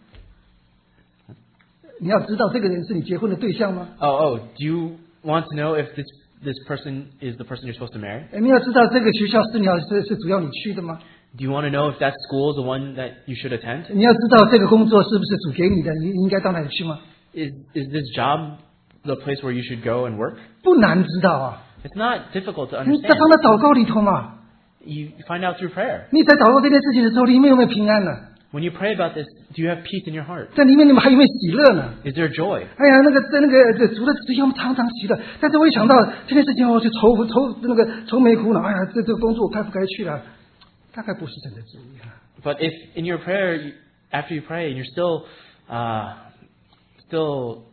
A: 你要知道这个人是你结婚的对象吗？
B: Oh, oh, do you want to know if this this person is the person you're supposed to marry?
A: 你要知道这个学校是你要是是主要你去的吗？
B: Do you want to know if that school is the one that you should attend?
A: 你要知道这个工作是不是主给你的？你你应该到那里去吗？
B: Is is this job the place where you should go and work?
A: 不难知道啊，
B: It's not difficult to
A: 你在
B: understand.
A: 放在祷告里头嘛。
B: You find out through prayer.
A: 你在祷告这件事情的时候，里面有没有平安呢？
B: When you pray about this, do you have peace in your heart?
A: 在里面你们还有没有喜乐呢？
B: Is there joy?
A: 哎呀，那个在那个这主的旨意我们常常喜乐，但是我一想到这件事情，我就愁愁那个愁眉苦恼。哎呀，这这个工作我该不该去了？大概不是神的旨意啊。
B: But if in your prayer, you- after you pray, and you're still, uh, still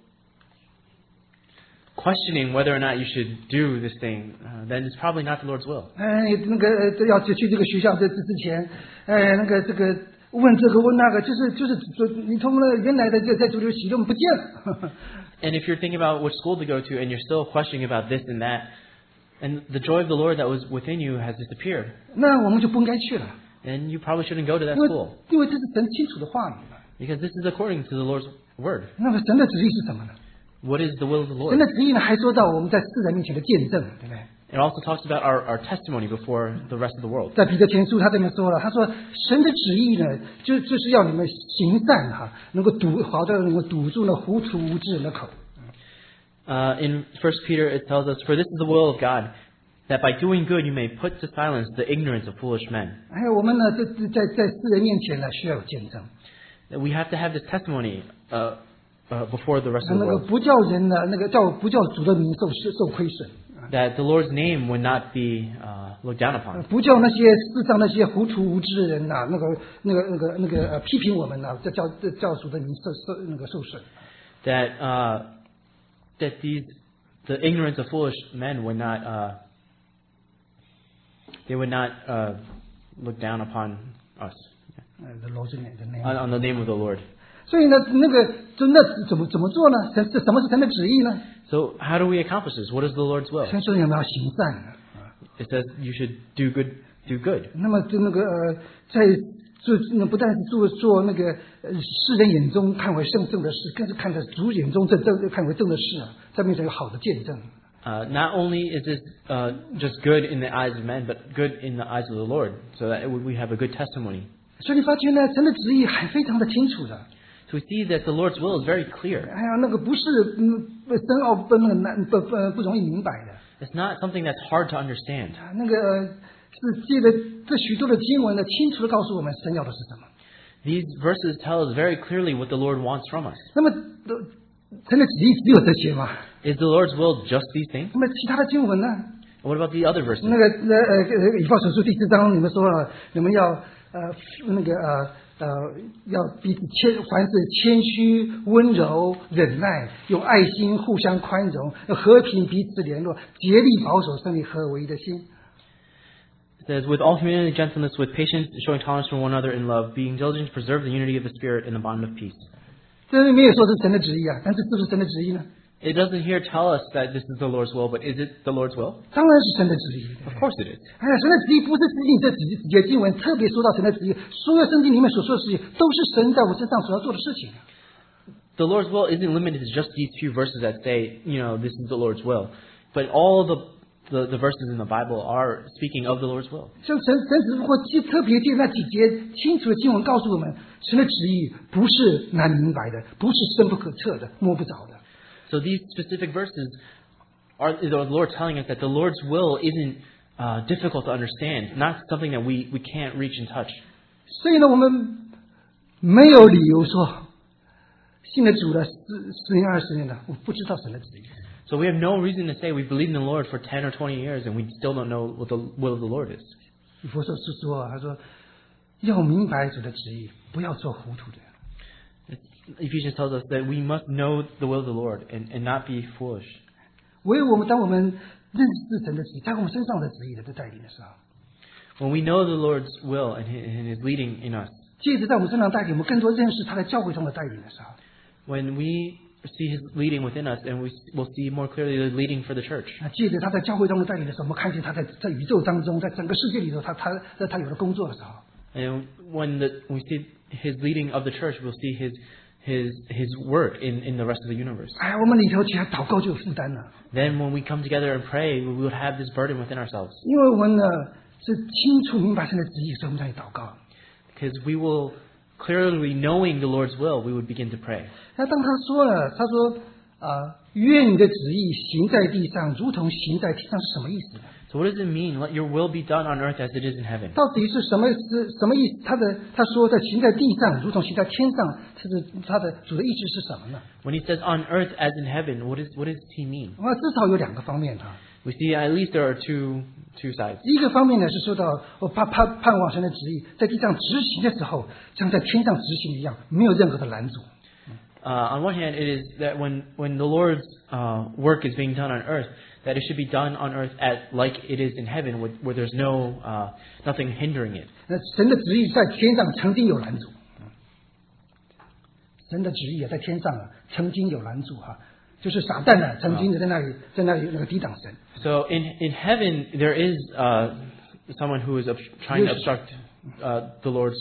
B: questioning whether or not you should do this thing, uh, then it's probably not the Lord's will.
A: 哎，那个呃这要去去这个学校这之之前，哎，那个这个问这个问那个，就是就是说你从了原来的这在主里喜乐不见了。
B: And if you're thinking about which school to go to, and you're still questioning about this and that, and the joy of the Lord that was within you has disappeared,
A: 那我们就不应该去了，
B: then you probably shouldn't go to that
A: 因为
B: school,
A: 因为这是神清楚的话语嘛。
B: because this is according to the Lord's word.
A: 那么神的旨意是什么呢？
B: What is the will of the
A: 神
B: Lord?
A: 的旨意呢，还说到我们在世人面前的见证，对不对？
B: It also talks about our, our testimony before the rest of the world.
A: 在彼得前书他这么说了，他说神的旨意呢，就就是要你们行善哈，能够堵好的能够堵住那糊涂无知人的口。
B: Uh, in First Peter, it tells us, "For this is the will of God, that by doing good you may put to silence the ignorance of foolish men."
A: 还有我们呢，这这在在世人面前呢，需要有见证，
B: That we have to have this testimony uh, uh, before the rest
A: 那
B: of the
A: 个
B: world.
A: 不叫人呢，那个叫不叫主的名受失受亏损，
B: That the Lord's name would not be uh, looked down upon.
A: 不叫那些世上那些糊涂无知的人呐、那个那个那个那个呃批评我们呐、这叫这叫主的名受受那个受损。
B: That uh, that these the ignorance of foolish men would not uh, they would not uh, look down upon us
A: 呃，the Lord's name the name
B: on, on the name of the Lord.
A: 所以呢，那个真的怎么怎么做呢？神这什么是神的旨意呢？
B: So how do we accomplish this? What is the Lord's will?
A: 先说你们要行善啊。
B: It says you should do good, do good.
A: 那么就那个呃，在做那不但是做做那个呃世人眼中看为圣正的事，更是看在主眼中正正看为正的事啊，在面前有好的见证。
B: Uh, not only is this uh, just good in the eyes of men, but good in the eyes of the Lord, so that it would, we have a good testimony.
A: 所以你发觉呢，神的旨意还非常的清楚的。
B: So we see that the Lord's will is very clear.
A: 哎呀，那个不是嗯深奥不那个难不不不容易明白的。
B: It's not something that's hard to understand.
A: 啊，那个呃是借着这许多的经文呢，清楚的告诉我们神要的是什么。
B: These verses tell us very clearly what the Lord wants from us.
A: 那么呃神的旨意只有这些吗？
B: Is the Lord's will just these things?
A: 那么其他的经文呢？
B: What about the other verses?
A: 那个那呃呃以弗所书第四章，你们说了，你们要呃那个呃呃要彼此谦，凡是谦虚、温柔、忍耐，用爱心互相宽容，要和平彼此联络，竭力保守生命合而为一的心。
B: It says, with all humility and gentleness, with patience, showing tolerance for one another in love, being diligent to preserve the unity of the Spirit in the bond of peace.
A: 这里没有说是神的旨意啊，但是是不是神的旨意呢？
B: It doesn't here tell us that this is the Lord's will, but is it the Lord's will?
A: 当然是神的旨意。
B: Of course it is.
A: 哎呀，神的旨意不是只仅这几几节经文特别说到神的旨意，所有圣经里面所说的事情，都是神在我身上所要做的事情。
B: The Lord's will isn't limited to just these few verses that say, you know, this is the Lord's will. But all the the, the verses in the Bible are speaking of the Lord's will.
A: 就神神只不过记特别借那几节清楚的经文告诉我们，神的旨意不是难明白的，不是深不可测的，摸不着的。
B: So these specific verses are is the Lord telling us that the Lord's will isn't uh, difficult to understand, not something that we, we can't reach and touch.
A: 所以呢，我们没有理由说信了主了十十年二十年了，我不知道神的旨意。
B: So we have no reason to say we've believed in the Lord for ten or twenty years and we still don't know what the will of the Lord is.
A: 以弗所书说，他说要明白主的旨意，不要做糊涂的。
B: Ephesians tells us that we must know the will of the Lord and, and not be foolish.
A: 唯有我们当我们认识神的旨意，在我们身上的旨意的这带领的时候，
B: When we know the Lord's will and His, and His leading in us,
A: 借着在我们身上带领，我们更多认识他在教会中的带领的时候，
B: when we see His leading within us, and we will see more clearly the leading for the church.
A: 啊，借着他在教会中的带领的时候，我们看见他在在宇宙当中，在整个世界里头，他他在他有了工作的时候，
B: And when the, we see His leading of the church, we'll see His His His work in, in the rest of the universe.
A: 哎，我们里头起来祷告就有负担了，
B: Then when we come together and pray, we will have this burden within ourselves.
A: 因为我们呢是清楚明白神的旨意，所以我们才祷告。
B: Because we will clearly knowing the Lord's will, we would begin to pray.
A: 那当他说了，他说啊，愿你的旨意行在地上，如同行在天上，是什么意思呢？
B: So what does it mean? Let your will be done on earth as it is in heaven.
A: 到底是什么是什么意思？他的他说在行在地上，如同行在天上，他的他的主的意思是什么呢？
B: When he says on earth as in heaven, what is what does he mean?
A: 我至少有两个方面哈。
B: We see at least there are two two sides.
A: 一个方面呢是说到我盼盼盼望神的旨意在地上执行的时候，像在天上执行一样，没有任何的拦阻。
B: Uh, on one hand, it is that when when the Lord's uh, work is being done on earth, that it should be done on earth at like it is in heaven, where, where there's no uh, nothing hindering it.
A: 那神的旨意在天上曾经有拦阻，神的旨意啊在天上啊曾经有拦阻哈、就是撒旦呢曾经的在那里在那里那个抵挡神。
B: So in in heaven, there is uh, someone who is ob- trying to obstruct uh, the Lord's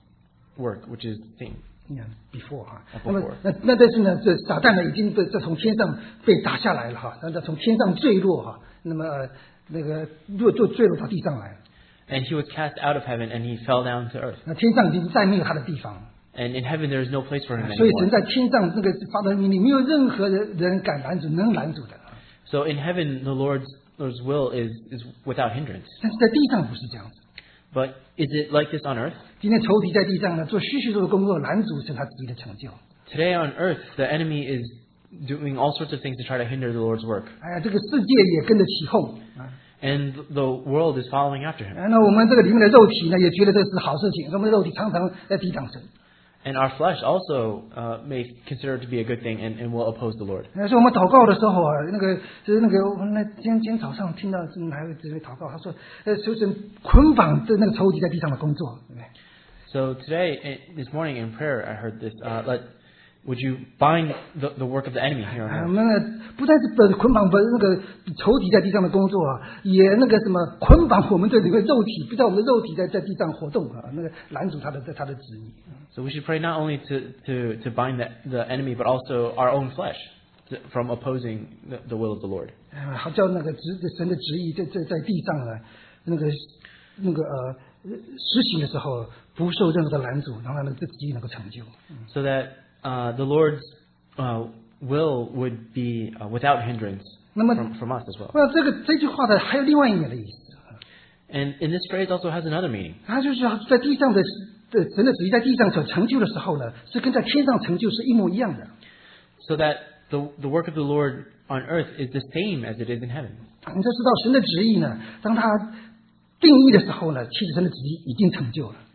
B: work, which is Satan.
A: 你看 before 哈，
B: Before
A: 那么那那但是呢，这撒旦呢已经被这从天上被打下来了哈，让他从天上坠落哈，那么呃那个落就坠落到地上来了，
B: And he was cast out of heaven, and he fell down to earth.
A: 那天上已经再没有他的地方了，
B: And in heaven, there is no place for him
A: 所以神
B: anymore.
A: 在天上那个发的命令，没有任何人人敢拦阻，能拦阻的。
B: So in heaven, the Lord's Lord's will is is without hindrance.
A: 但是在地上不是这样子，
B: But is it like this on earth?
A: 今天仇敌在地上呢做许许多多的工作，拦阻神他自己的成就。
B: Today on earth, the enemy is doing all sorts of things to try to hinder the Lord's work.
A: 哎呀，这个世界也跟着起哄啊！
B: And the world is following after him.
A: 啊那我们这个里面的肉体呢，也觉得这是好事情，我们的肉体常常在抵挡神。
B: And our flesh also uh, may consider it to be a good thing and, and will oppose the Lord.
A: 那时候我们祷告的时候啊，那个就是那个我们那今天今天早上听到哪有这位祷告，他说呃求神捆绑的那个仇敌在地上的工作，对不对？
B: So today, eh, this morning in prayer, I heard this. Uh, let, would you bind the, the work of the enemy here
A: 啊，我
B: on earth?
A: 们呢不但是本捆绑本那个仇敌在地上的工作啊，也那个什么捆绑我们这里面肉体，不叫我们的肉体在在地上活动啊，那个拦阻他的他的旨意。
B: So we should pray not only to, to, to bind the, the enemy, but also our own flesh to, from opposing the, the will of the Lord.
A: 啊，好叫那个旨神的旨意在在在地上呢，那个那个呃实行的时候不受任何的拦阻，让他们自己能够成就。
B: So that uh, the Lord's uh, will would be uh, without hindrance
A: 那么
B: from, from us as well.
A: 那这个这句话的还有另外一面的意思，
B: And, and this phrase also has another meaning.
A: 它就是在地上的的神的旨意在地上所成就的时候呢，是跟在天上成就是一模一样的。
B: So that the, the work of the Lord on earth is the same as it is in heaven.
A: 你就知道神的旨意呢，当他定义的时候呢，其实神的旨意已经成就了。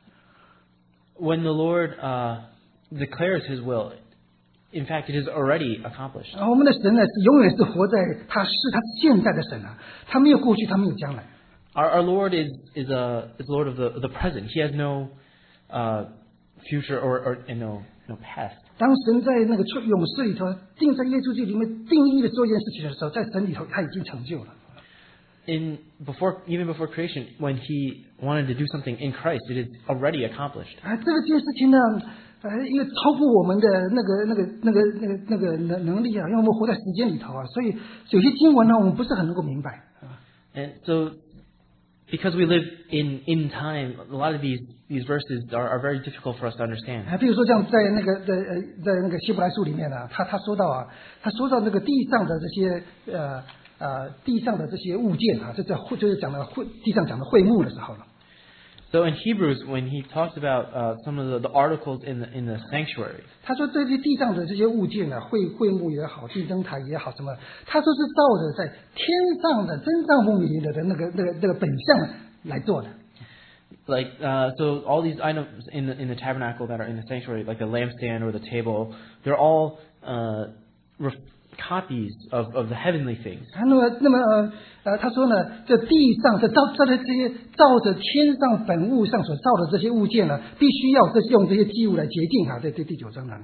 B: When the Lord uh, declares His will, in fact, it is already accomplished.
A: 然后我们的神呢，是永远是活在他是他是现在的神啊，他没有过去，他没有将来。
B: Our, our Lord is is a is Lord of the the present. He has no uh, future or, or and no no past.
A: 当神在那个勇士里头定在耶稣基督里面定义的做一件事情的时候，在神里头他已经成就了。
B: In before even before creation, when He wanted to do something in Christ, it is already accomplished.
A: 啊，这个件事情呢，呃，因为超过我们的那个、那个、那个、那个、那个能能力啊，因为我们活在时间里头啊，所以有些经文呢，我们不是很能够明白啊。
B: And so, because we live in in time, a lot of these these verses are, are very difficult for us to understand.
A: 啊，比如说像在那个在呃在那个希伯来书里面呢，他他说到啊，他说到那个地上的这些呃呃地上的这些物件啊，这在会就是讲的会地上讲的会幕的时候了。
B: So in Hebrews, when he talks about uh, some of the, the articles in the in the sanctuary,
A: 他说这些地上的这些物件呢，会会幕也好，金灯台也好，什么，他说是照着在天上的真帐幕里面的那个那个那个本相来做的。
B: like uh, so, all these items in the in the tabernacle that are in the sanctuary, like the lampstand or the table, they're all uh, ref- copies of, of the heavenly things.
A: 那么，那么呃呃，他说呢，这地上这照照的这些照着天上本物上所造的这些物件呢，必须要这用这些祭物来洁净哈。这这第九章呢。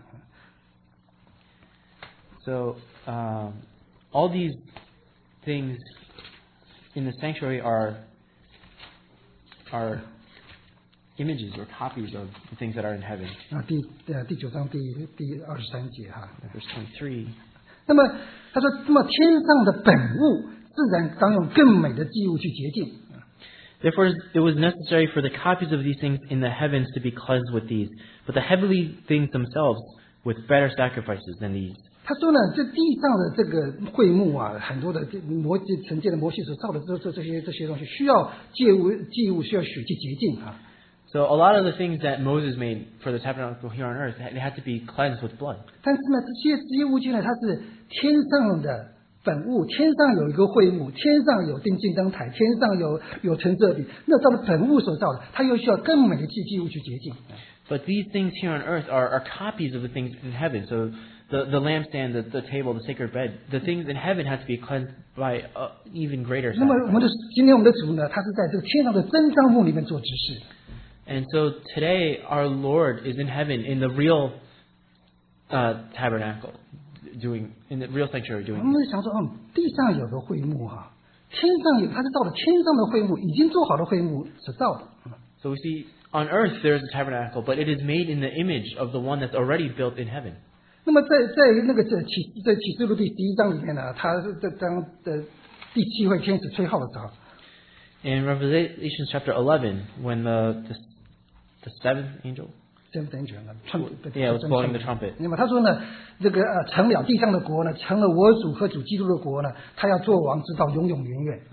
B: So um, all these things in the sanctuary are are images or copies of the things that are in heaven.
A: 啊，第呃第九章第第二十三节哈。
B: Verse twenty-three.
A: 那么他说，那么天上的本物自然当用更美的祭物去洁净。
B: Therefore, it was necessary for the copies of these things in the heavens to be cleansed with these, but the heavenly things themselves with better sacrifices than these.
A: 他说呢，这地上的这个会幕啊，很多的摩承建的摩西所造的这这这些这些东西，需要祭物祭物需要血去洁净啊。
B: So a lot of the things that Moses made for the tabernacle here on earth, they had to be cleansed with blood.
A: 但是呢，这些这些物件呢，它是天上的本物，天上有一个会幕，天上有定金灯台，天上有有陈设饼，那照着本物所造的，它又需要更美的祭祭物去洁净。
B: But these things here on earth are, are copies of the things in heaven. So the, the lampstand, the, the table, the sacred bed, the things in heaven have to be cleansed by uh, even greater
A: 那么我们的
B: sacrifice.
A: 今天我们的主呢，他是在这个天上的真帐幕里面做执事。
B: And so today our Lord is in heaven in the real uh, tabernacle, doing in the real sanctuary
A: 我
B: doing.
A: 们想说，嗯，地上有个会幕哈、啊，天上有，他是照着天上的会幕，已经做好的会幕所造的。
B: So we see on earth there is a tabernacle, but it is made in the image of the one that's already built in heaven.
A: 那么在在那个这启在启示录第十一章里面呢，他在当的第七位天使吹号的时候，
B: In Revelation chapter eleven, when the the, the seventh angel,
A: 真等于了，唱
B: yeah, was blowing the trumpet.
A: 那么他说呢，这个呃成了地上的国呢，成了我主和主基督的国呢，他要做王直到永永远远。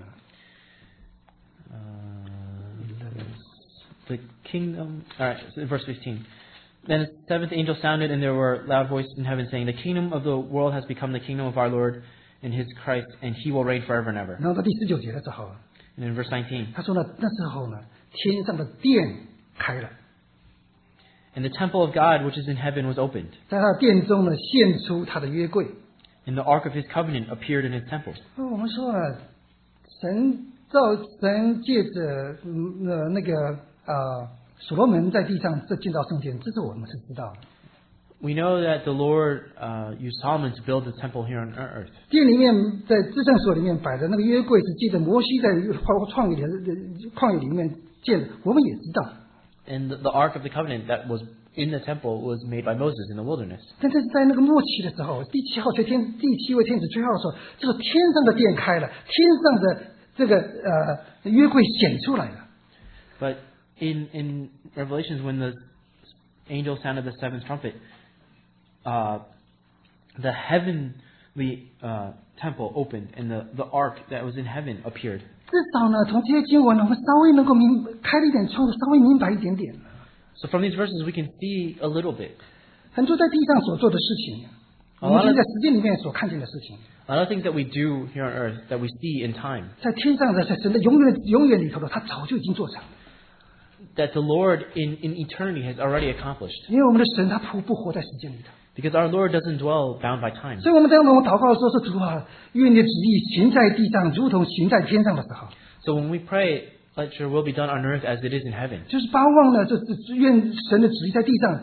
B: The kingdom, all right, so verse fifteen. Then the seventh angel sounded, and there were loud voices in heaven saying, "The kingdom of the world has become the kingdom of our Lord and His Christ, and He will reign forever and ever."
A: 然后到第十九节的时候，
B: And in verse nineteen,
A: 他说呢，那时候呢，天上的殿开了，
B: and the temple of God which is in heaven was opened,
A: 在他的殿中呢，现出他的约柜。
B: and the ark of His covenant appeared in His temple.
A: 那我们说了，神造神借着嗯呃那个啊所罗门在地上这建造圣殿，这是我们是知道的。
B: We know that the Lord uh, used Solomon to build the temple here on earth.
A: 殿里面在至圣所里面摆的那个约柜是记得摩西在旷野旷野里面建的，我们也知道。
B: And the, the ark of the covenant that was in the temple was made by Moses in the wilderness.
A: 但是在那个末期的时候，第七号吹天，第七位天使吹号的时候，这个天上的殿开了，天上的这个呃约柜显出来了。
B: But in in Revelations, when the angel sounded the seventh trumpet, uh, the heavenly uh, temple opened, and the, the ark that was in heaven appeared.
A: 至少呢，从这些经文呢，我们稍微能够明开了一点窗户，稍微明白一点点。
B: So from these verses, we can see a little bit.
A: 很多在地上所做的事情，我们现在时间里面所看见的事情，
B: A lot of things that we do here on earth that we see in time,
A: 在天上的在神的永远永远里头的，他早就已经做成了。
B: that the Lord in, in eternity has already accomplished.
A: 因为我们的神他不不活在时间里头，
B: Because our Lord doesn't dwell bound by time.
A: 所以我们在我们祷告的时候说：“主啊，愿你的旨意行在地上，如同行在天上的时候。”
B: So when we pray, let your will be done on earth as it is in heaven.
A: 就是巴望呢，这这愿神的旨意在地上，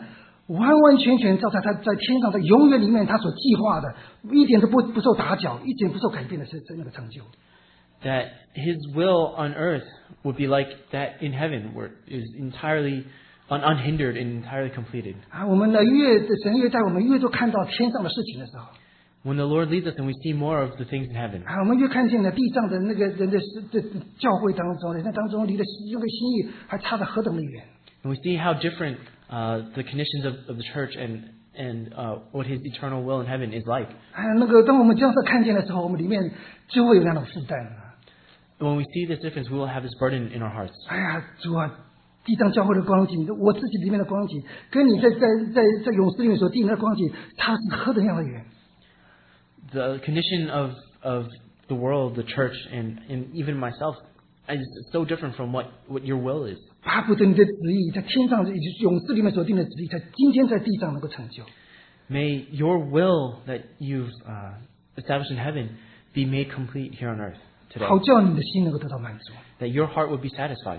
A: 完完全全照在他在天上的永远里面他所计划的，一点都不不受打搅，一点不受改变的是那个成就。
B: That His will on earth would be like that in heaven, where it is entirely un- unhindered and entirely completed.
A: 啊，我们呢越神越在我们越多看到天上的事情的时候，
B: When the Lord leads us and we see more of the things in heaven,
A: 啊，我们越看见了地上的那个人的这教会当中，人当中离的那个心意还差得何等的远。
B: and we see how different uh, the conditions of, of the church and and uh, what His eternal will in heaven is like.
A: 啊，那个当我们这样子看见的时候，我们里面就会有那种负担啊。
B: When we see this difference, we will have this burden in our hearts.
A: 哎呀，主啊，地上教会的光景，我自己里面的光景，跟你在在在在勇士里面所定的光景，差是何等样的远。
B: The condition of of the world, the church, and, and even myself is so different from what, what your will is.
A: 巴不得你的旨意在天上，以及勇士里面所定的旨意，在今天在地上能够成就。
B: May your will that you've uh, established in heaven be made complete here on earth today.
A: 好叫你的心能够得到满足。
B: That your heart would be satisfied.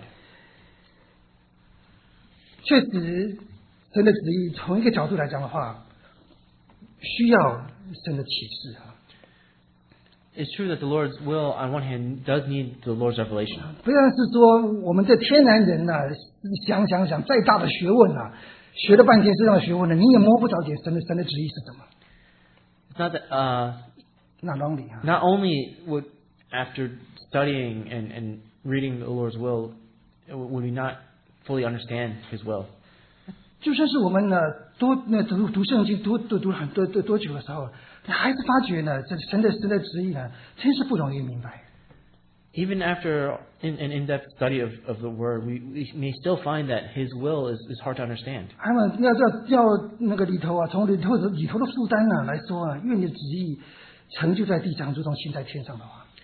A: 确实，神的旨意从一个角度来讲的话，需要神的启示啊。
B: It's true that the Lord's will, on one hand, does need the Lord's revelation.
A: 不然是说我们这天然人呐、想想想，再大的学问啊，学了半天这样的学问呢，你也摸不着点神的神的旨意是什么。
B: It's not that, uh,
A: 那当理啊，
B: not only would, after studying and, and reading the Lord's will, would we not fully understand His will.
A: 就算是我们呢多那读读圣经读读读很多多多久的时候，还是发觉呢，这神的神的旨意呢，真是不容易明白。
B: Even after in, an in-depth study of, of the Word, we, we may still find that His will is, is hard to understand.
A: 那么要要要那个里头啊，从里头的里头的负担呢来说啊，愿你的旨意成就在地上，如同行在天上的话，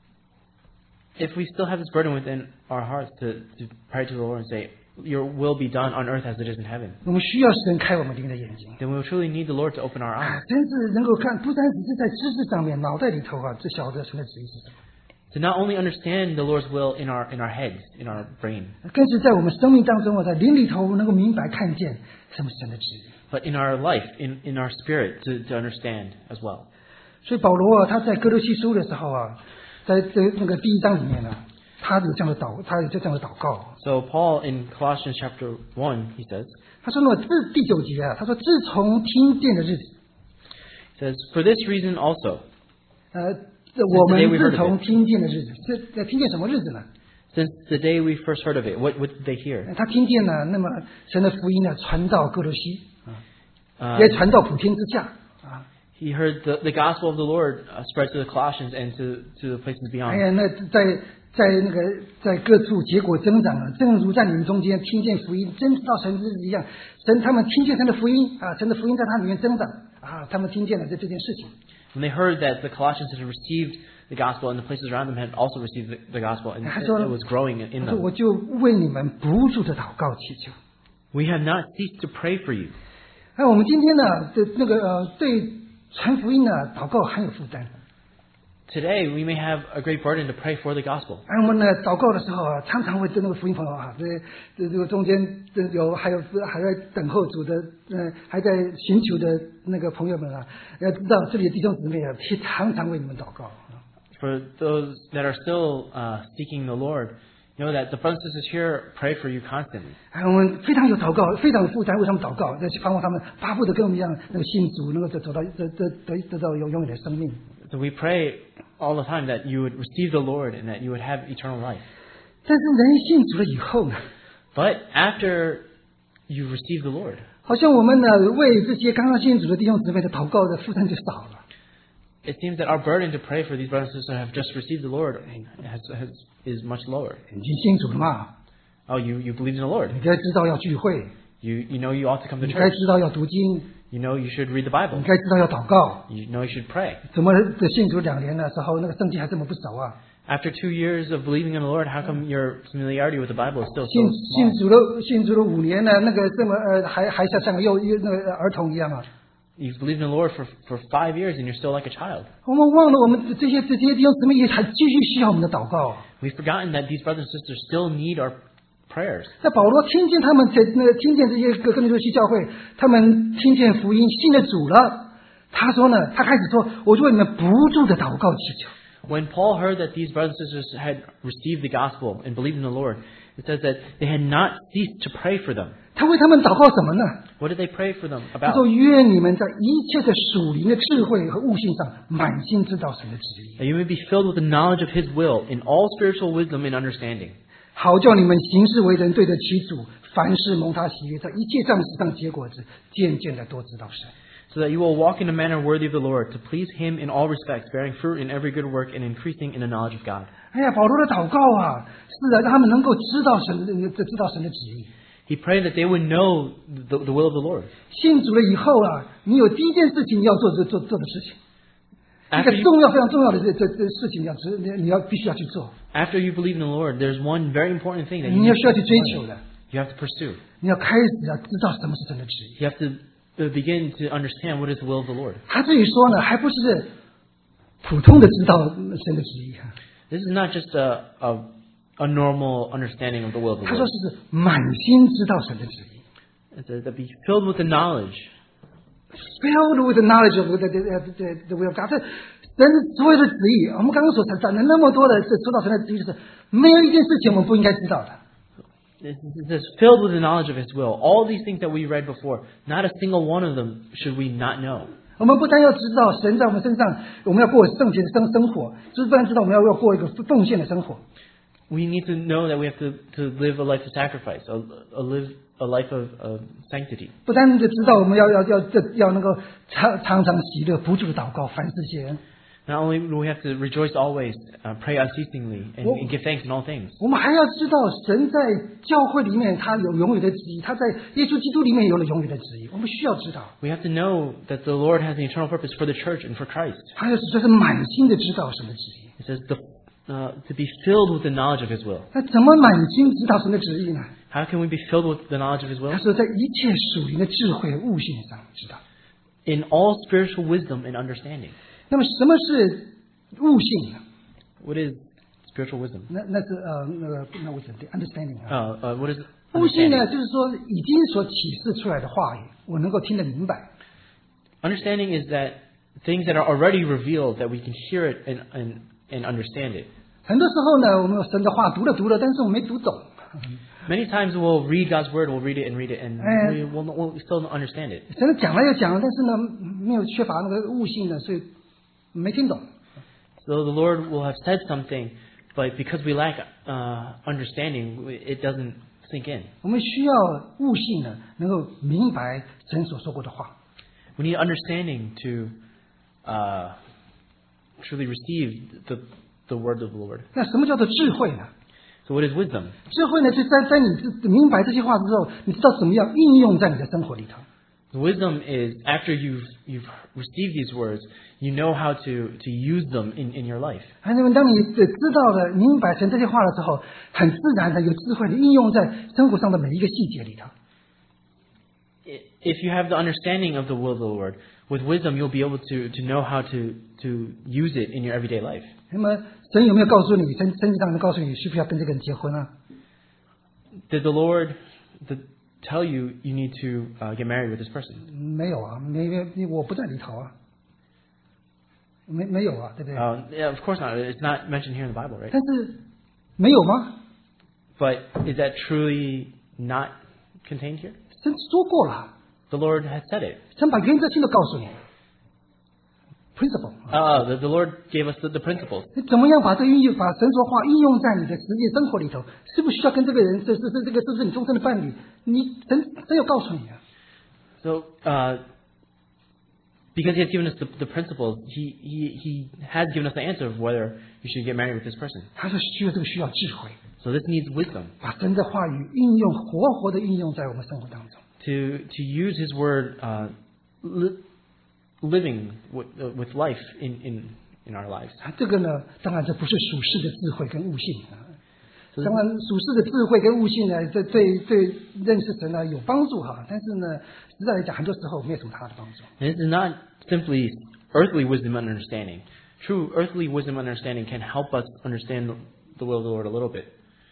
B: If we still have this burden within our hearts to, to pray to the Lord and say, Your will be done on earth as it is in heaven,
A: 我们需要神开我们灵的眼睛。
B: then we will truly need the Lord to open our
A: 啊
B: eyes.
A: 真是能够看，不单只是在知识上面，脑袋里头啊，这晓得神的旨意是什么，
B: To not only understand the Lord's will in our in our heads, in our brain,
A: 更是在我们生命当中啊，在灵里头能够明白看见什么是神的旨意。
B: but in our life, in, in our spirit, to, to understand as well.
A: 所以保罗啊，他在哥罗西书的时候啊，在这那个第一章里面呢、啊，他有这样的祷，他有这样的祷告。
B: So Paul in Colossians chapter one, he says,
A: 他说呢，自第九节啊，他说自从听见的日子，
B: he says, For this reason also,
A: 呃，我们自从听见的日子，这听见什么日子呢？
B: since the day we first heard of it, what, what did they hear?
A: 他听见了，那么神的福音呢，传到哥罗西，
B: Uh,
A: 也传到普天之下啊。
B: he heard the, the gospel of the Lord uh, spread to the Colossians and to, to the places
A: 哎
B: beyond.
A: 呀，那在在那个在各处结果增长了，正如在你们中间听见福音，真知道神日子一样。神他们听见神的福音啊，神的福音在他里面增长啊，他们听见了这这件事情。
B: When they heard that the Colossians had received the gospel and the places around them had also received the, the gospel and
A: 他
B: it,
A: 说
B: it was growing in
A: 他说
B: them.
A: 我就为你们不住的祷告祈求。
B: We have not ceased to pray for you.
A: 那我们今天呢的那个呃对传福音呢祷告很有负担。
B: Today, we may have a great burden to pray for the gospel.
A: 而我们呢祷告的时候啊，常常会对那个福音朋友啊，这这这个中间这有还有还在等候主的，呃，还在寻求的那个朋友们啊，要知道这里的弟兄姊妹啊，常常为你们祷告。
B: For those that are still uh, seeking the Lord, know that the brothers and sisters here pray for you constantly.
A: 哎，我们非常有祷告，非常有负担，为他们祷告，要去盼望他们巴不得跟我们一样，那个信主，能够走到得得得得到有永远的生命。
B: So we pray all the time that you would receive the Lord and that you would have eternal life.
A: 但是人信主了以后呢，
B: But after you've received the Lord,
A: 好像我们呢为这些刚刚信主的弟兄姊妹的祷告的负担就少了。
B: it seems that our burden to pray for these brothers and sisters who have just received the Lord has, has, is much lower.
A: 已经信主了嘛，
B: Oh, you, you believe in the Lord.
A: 你该知道要聚会，
B: You, you know you ought to come to
A: 你该
B: church.
A: 知道要读经，
B: You know you should read the
A: 你
B: Bible.
A: 该知道要祷告。
B: You know you should pray.
A: 怎么的信主两年的时候，那个圣经还这么不熟啊？
B: After two years of believing in the Lord, how come your familiarity with the Bible is still
A: 信
B: so
A: 信
B: small?
A: 主了信主了五年呢，那个这么呃还还像像个幼幼那个儿童一样啊？
B: You've believed in the Lord for, for five years and you're still like a child.
A: 我们忘了我们这些这些弟兄姊妹也还继续需要我们的祷告。
B: We've forgotten that these brothers and sisters still need our prayers.
A: 那保罗听见他们这那听见这些哥哥林多西教会，他们听见福音，信了主了。他说呢，他开始说，我就为你们不住的祷告祈求。
B: When Paul heard that these brothers and sisters had received the gospel and believed in the Lord, it says that they had not ceased to pray for them.
A: 他为他们祷告什么呢？
B: What did they pray for them
A: 他
B: about?
A: 说：愿你们在一切的属灵的智慧和悟性上，满心知道神的旨意，
B: That you may be filled with the knowledge of His will in all spiritual wisdom and understanding.
A: 好叫你们行事为人对得起主，凡事蒙他喜悦，在一切账事上结果子，渐渐的多知道神。
B: So that you will walk in a manner worthy of the Lord, to please Him in all respects, bearing fruit in every good work and increasing in the knowledge of God.
A: 哎呀，保罗的祷告啊，是啊，让他们能够知道神的知道神的旨意。
B: He prayed that they would know the, the will of the Lord.
A: 信主了以后啊，你有第一件事情要做做做做的事情，一
B: After
A: 个
B: you,
A: 重要非常重要的这这这事情要知你你要必须要去做，
B: after you believe in the Lord, there's one very important thing that you
A: 你要
B: need
A: 需要去
B: to
A: 追
B: do.
A: 求的，
B: You have to pursue.
A: 你要开始要知道什么是神的旨意。
B: You have to uh, begin to understand what is the will of the Lord.
A: 他这里说呢，还不是普通的知道神的旨意啊，
B: This is not just a, a, a normal understanding of the will of the
A: 他说
B: Lord.
A: 是满心知道神的旨意。
B: It says that be filled with the knowledge.
A: Filled with the knowledge of the the the the, the will of God，这神所有的旨意，我们刚刚所讲的那么多的这说到神的旨意，就是没有一件事情我们不应该知道的。
B: It says filled with the knowledge of His will. All these things that we read before, not a single one of them should we not know.
A: 我们不但要知道神在我们身上，我们要过圣洁的生生活，就是不但知道我们要要过一个奉献的生活。
B: We need to know that we have to, to live a life of sacrifice, a, a live a life of, of sanctity.
A: 不单的知道我们要要要这要能够常常常喜乐，不住的祷告，凡事谢恩。
B: Not only do we have to rejoice always, uh, pray unceasingly, and,
A: Well-
B: and give thanks in all things.
A: 我们还要知道神在教会里面他有永远的旨意，他在耶稣基督里面有了永远的旨意，我们需要知道。
B: We have to know that the Lord has an eternal purpose for the church and for Christ.
A: 还有就是满心的知道神的旨意。
B: It says the, uh, to be filled with the knowledge of His will.
A: 那怎么满心知道神的旨意呢？
B: How can we be filled with the knowledge of His will?
A: 他说，在一切属灵的智慧和悟性上知道。
B: In all spiritual wisdom and understanding.
A: 那么什么是悟性呢？
B: What is spiritual wisdom?
A: 那那是呃那个那我讲的 understanding 啊。
B: Uh, uh, what is
A: 悟性
B: understanding?
A: 呢，就是说已经所启示出来的话语，我能够听得明白。
B: Understanding is that things that are already revealed, that we can hear it and, and, and understand it.
A: 很多时候呢，我们有神的话读了读了，但是我们没读懂。
B: Many times we'll read God's word, we'll read it and read it, and
A: Eh.
B: we will we'll still don't understand it.
A: 神讲了又讲了，但是呢，没有缺乏那个悟性的，所以没听懂。
B: So the Lord will have said something, but because we lack uh, understanding, it doesn't sink in.
A: 我们需要悟性的，能够明白神所说过的话。
B: We need understanding to uh, truly receive the, the word of the Lord.
A: 那什么叫做智慧呢？
B: So what is wisdom?
A: 智慧呢，就是在在你知明白这些话之后，你知道怎么样应用在你的生活里头。
B: Wisdom is after you've you've received these words, you know how to, to use them in, in your life.
A: 还有，当你知道了、明白神这些话了之后，很自然的有智慧的应用在生活上的每一个细节里头。
B: If you have the understanding of the will of the Lord, with wisdom you'll be able to, to know how to, to use it in your everyday life.
A: 那么，神有没有告诉你，神神上能告诉你需不需要跟这个人结婚啊？
B: Did the Lord the, tell you you need to uh, get married with this person?
A: 没有啊，没没，我不在里头啊，没没有啊，对不对？
B: Uh, yeah, of course not. It's not mentioned here in the Bible, right?
A: 但是没有吗？
B: But is that truly not contained here?
A: 神说过了，
B: The Lord has said it.
A: 神把原则性的告诉你 ，principle。
B: Uh, the, the Lord gave us the, the principles.
A: 你怎么样把这运用，把神说话应用在你的实际生活里头？是不是需要跟这个人，这是这这个是不是你终身的伴侣？你神神有告诉你啊。
B: So, uh, because He has given us the, the principles, he, he, he has given us the answer of whether you should get married with this person.
A: 他是需要这个需要智慧，
B: So this needs wisdom
A: 把神的话语运用，活活的运用在我们生活当中。
B: to to use His word, uh, li- living with, uh, with life in, in, in our lives.
A: 啊，这个呢，当然这不是属世的智慧跟悟性啊。
B: So
A: 当然，属世的智慧跟悟性呢，这对对认识神呢有帮助哈。但是呢，实在来讲，很多时候没有什么大的帮助。
B: this is not simply earthly wisdom and understanding. True earthly wisdom and understanding can help us understand the will of the Lord a little bit.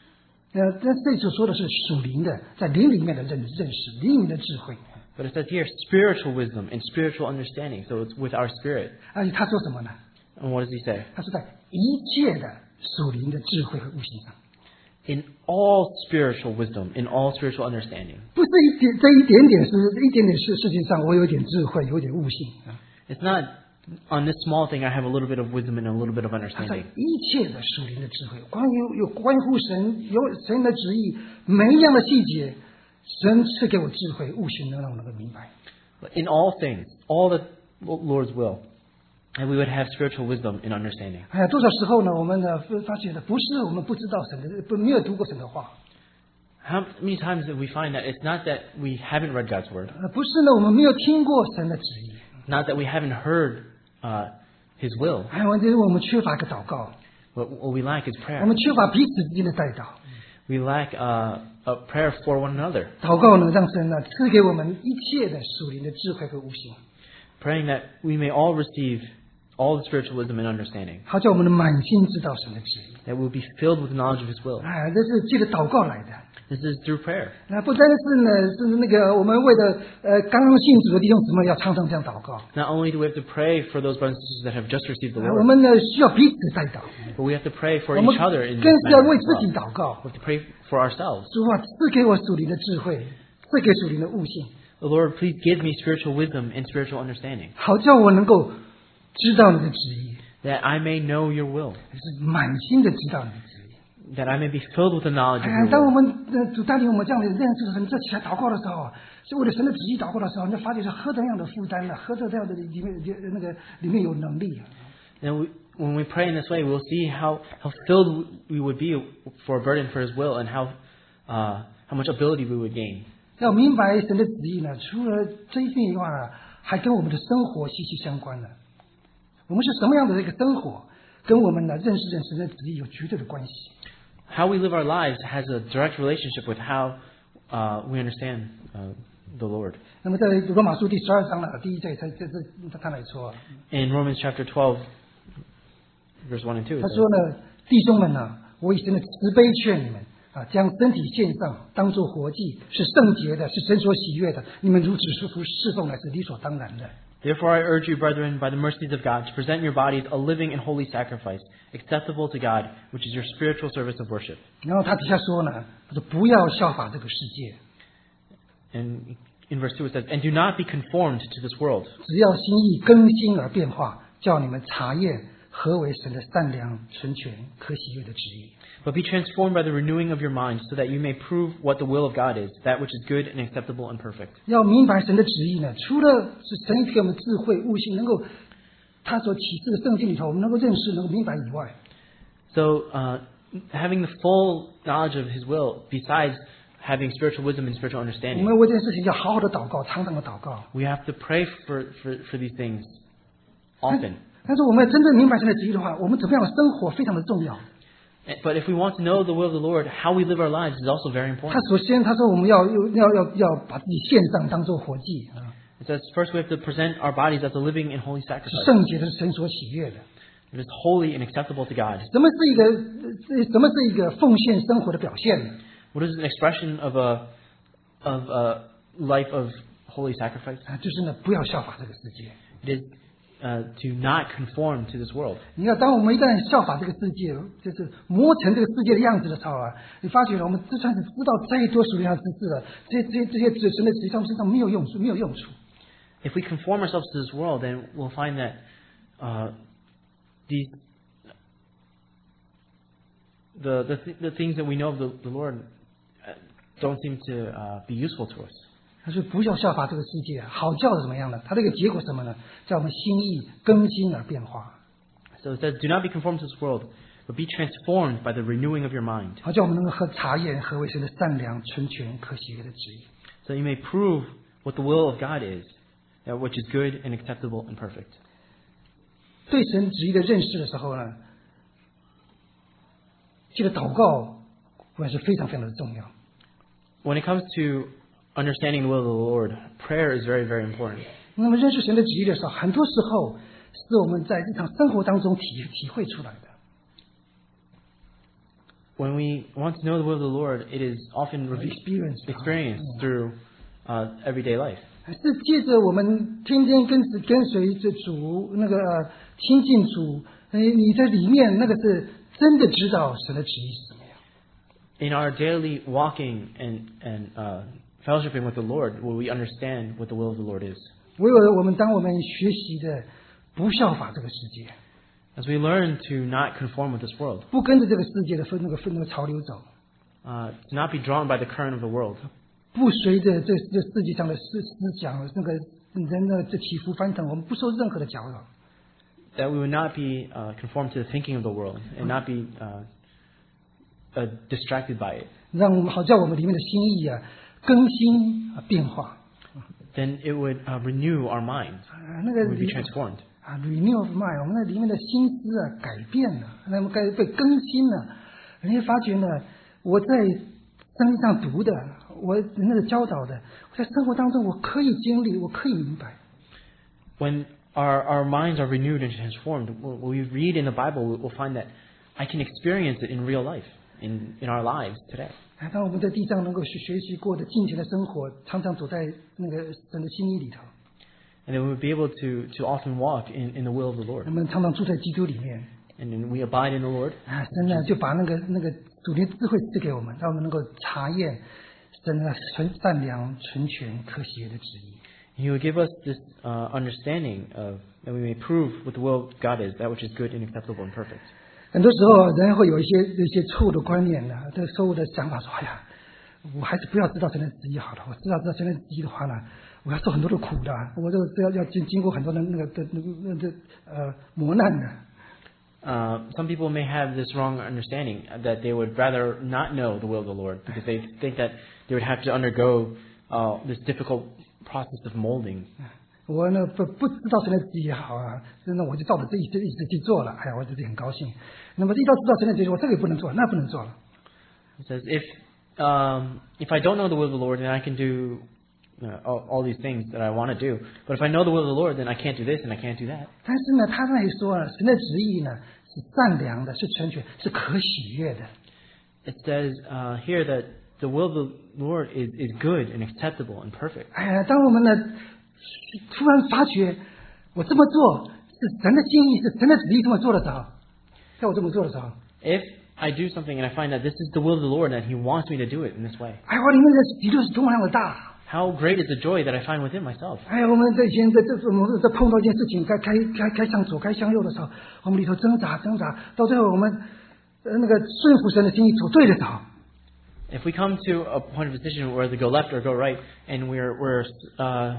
A: 呃，但这里所说的是属灵的，在灵里面的认认识，灵里面的智慧。
B: But it says here spiritual wisdom and spiritual understanding. So it's with our spirit.
A: 而且他说什么呢？
B: And what does he say?
A: 他说在一切的属灵的智慧和悟性上，
B: In all spiritual wisdom, in all spiritual understanding.
A: 不是一点这一点点是一点点事事情上，我有点智慧，有点悟性啊。
B: It's not on this small thing I have a little bit of wisdom and a little bit of
A: 他在
B: understanding.
A: 一切的属灵的智慧，关于有关乎神有神的旨意，每一样的细节，神赐给我智慧悟性，能让我能够明白。
B: But in all things, all the Lord's will, and we would have spiritual wisdom and understanding.
A: 哎呀，多少时候呢？我们呢发现呢，不是我们不知道神的，不没有读过神的话，
B: How many times do we find that it's not that we haven't read God's word,
A: 呃，不是呢，我们没有听过神的旨意，
B: not that we haven't heard uh, His will.
A: 还有就是我们缺乏一个祷告，
B: What, what we lack is
A: 我
B: prayer.
A: 们缺乏彼此之间的代祷。
B: We lack uh, a prayer for one another,
A: 祷告呢，让神呢赐给我们一切的属灵的智慧和悟性，
B: praying that we may all receive all the spiritual wisdom and understanding,
A: 好叫我们的满心知道神的旨意。
B: that we'll be filled with knowledge of His will.
A: 哎，这是借着祷告来的。
B: This is through prayer.
A: 那不单是呢，是那个我们为了呃刚刚信主的弟兄姊妹要常常这样祷告，
B: Not only do we have to pray for those brothers and sisters that have just received the
A: 哎我
B: Lord,
A: 们呢需要彼此代祷，
B: but we have to pray for
A: 我们
B: each other in
A: 更
B: this
A: 是要
B: manner
A: 为
B: as
A: 自己
B: well.
A: 祷告。
B: We have to pray for ourselves.
A: 主啊，赐给我属灵的智慧，赐给属灵的悟性，
B: The Lord, please give me spiritual wisdom and spiritual understanding,
A: 好叫我能够知道你的旨意，
B: that I may know your will,
A: 是满心的知道你的旨意。
B: that I may be filled with the knowledge of
A: 哎
B: your，
A: 当我
B: will.
A: 们呃主带领我们这样的认识神，这起来祷告的时候，是为了神的旨意祷告的时候，你就发现是何等样的负担呢？何等样的里面那个里面有能力啊！
B: And we, when we pray in this way, we'll see how, how filled we would be for a burden for His will, and how uh, how much ability we would gain.
A: 要明白神的旨意呢，除了这一点以外啊，还跟我们的生活息息相关的。我们是什么样的一个生活，跟我们呢认识认识神的旨意有绝对的关系。
B: How we live our lives has a direct relationship with how uh, we understand uh, the Lord.
A: 那么在罗马书第十二章呢，第一节他这这他他来说，
B: In Romans chapter twelve, verse one and two, it
A: 他
B: says,
A: 说呢，弟兄们呐、我以神的慈悲劝你们啊，将身体献上，当作活祭，是圣洁的，是神所喜悦的。你们如此侍服侍奉，乃是理所当然的。
B: Therefore I urge you, brethren, by the mercies of God, to present your bodies a living and holy sacrifice, acceptable to God, which is your spiritual service of worship.
A: 然后他底下说呢，他说不要效法这个世界，
B: And in verse two it says, and do not be conformed to this world,
A: 只要心意更新而变化，叫你们查验何为神的善良、纯全、可喜悦的旨意。
B: but be transformed by the renewing of your mind, so that you may prove what the will of God is, that which is good and acceptable and perfect.
A: 要明白神的旨意呢，除了是神给我们智慧、悟性，能够他所启示的圣经里头，我们能够认识、能够明白以外，
B: So, uh, having the full knowledge of His will, besides having spiritual wisdom and spiritual
A: 我
B: understanding,
A: 们为这件事情要好好的祷告，常常的祷告。
B: we have to pray for, for, for these things often.
A: 但是我们要真正明白神的旨意的话，我们怎么样的生活非常的重要。
B: But if we want to know the will of the Lord, how we live our lives is also very
A: 他
B: important.
A: 首先他说我们要要要要把自己献上，当做活祭啊，
B: It says first we have to present our bodies as a living and holy
A: 是
B: sacrifice.
A: 圣洁的，是神所喜悦的。
B: It is holy and acceptable to God.
A: 什么是一个呃什么是一个奉献生活的表现呢？
B: What is an expression of a of a life of holy sacrifice?
A: 啊，就是呢，不要效法这个世界。
B: It is uh, to not conform to this world.
A: 你看，当我们一旦效法这个世界，就是磨成这个世界的样子的时候啊，你发觉了，我们就算是知道再多属灵上知识了，这些这些这些神的旨意在我们身上没有用处，没有用处。
B: If we conform ourselves to this world, then we'll find that uh, these the the, th- the things that we know of the, the Lord uh, don't seem to uh, be useful to us.
A: 他说不要效法这个世界，好叫的怎么样呢？他这个结果是什么呢？叫我们心意更新而变化，
B: So it says, "Do not be conformed to this world, but be transformed by the renewing of your mind,
A: 好叫我们能够和查验何为神的善良、纯全、可喜悦的旨意。
B: so you may prove what the will of God is, uh, which is good and acceptable and perfect."
A: 对神旨意的认识的时候呢，记得祷告，还是非常非常的重要。
B: When it comes to understanding the will of the Lord, prayer is very, very important.
A: 那么认识神的旨意的时候，很多时候是我们在日常生活当中体体会出来的。
B: when we want to know the will of the Lord, it is often re-
A: experience
B: experienced through uh, everyday life.
A: 是借着我们天天跟跟随着主，那个呃亲近主，哎，你在里面那个是真的知道神的旨意是什么样。
B: In our daily walking and and uh, fellowshipping with the Lord, will we understand what the will of the Lord is?
A: 唯有我们当我们学习的不效法这个世界，
B: As we learn to not conform with this world,
A: 不跟着这个世界的分那个分那个潮流走，
B: uh, to not be drawn by the current of the world,
A: 不随着这这世界上的思思想那个人的这起伏翻腾，我们不受任何的搅扰。
B: that we would not be uh, conformed to the thinking of the world and not be uh, uh, distracted by it.
A: 让我们好叫我们里面的心意啊更新啊变化
B: Then it would uh, renew our minds.
A: 啊，那个
B: We would be transformed.
A: 啊 renew of mind，我们那里面的心思啊改变了，那么该被更新了。你会发觉呢，我在圣经上读的，我那个教导的，我在生活当中我可以经历，我可以明白。
B: When our, our minds are renewed and transformed, when we read in the Bible, we'll find that I can experience it in real life, in, in our lives today.
A: 啊，当我们在地上能够学学习过的尽情的生活，常常走在那个神的心意里头，
B: And then we would be able to, to often walk in, in the will of the Lord.
A: 我们常常住在基督里面
B: And then we abide in the Lord.
A: 啊，神呢就把那个那个主灵智慧赐给我们，让我们能够查验神的纯善良、纯全、可喜悦的旨意。
B: He will give us this uh, understanding of that we may prove what the will of God is, that which is good and acceptable and perfect.
A: 很多时候人会有一些有一些错误的观念呢，这个错误的想法说，哎呀，我还是不要知道神的旨意好了。我知道知道神的旨意的话呢，我要受很多的苦的，我这个这要要经经过很多的那个的那个那个呃磨难的。
B: Uh, some people may have this wrong understanding that they would rather not know the will of the Lord because they think that they would have to undergo uh, this difficult process of molding.
A: 我呢不不知道神的旨意好啊，那我就照着这意思意思去做了，哎呀，我自己很高兴。那么一到知道神的旨意，我这个也不能做，那不能做了。
B: It says, if um, if I don't know the will of the Lord, then I can do uh, all, all these things that I want to do. But if I know the will of the Lord, then I can't do this and I can't do that.
A: 但是呢，他那里说啊，神的旨意呢是善良的，是纯全，是可喜悦的。
B: It says uh, here that the will of the Lord is, is good and acceptable and perfect.
A: 哎呀，当我们呢突然发觉我这么做是神的心意，是神的旨意这么做的时候，在我这么做的时候，
B: If I do something and I find that this is the will of the Lord and He wants me to do it in this way,
A: 哎，我里面的喜乐是多么样的大！
B: how great is the joy that I find within myself.
A: 哎呀，我们在以前在这我们在碰到一件事情，该该该该向左，该向右的时候，我们里头挣扎挣扎，到最后我们呃那个顺服神的心意走对的时候，
B: If we come to a point of decision where to go left or go right, and we're we're uh,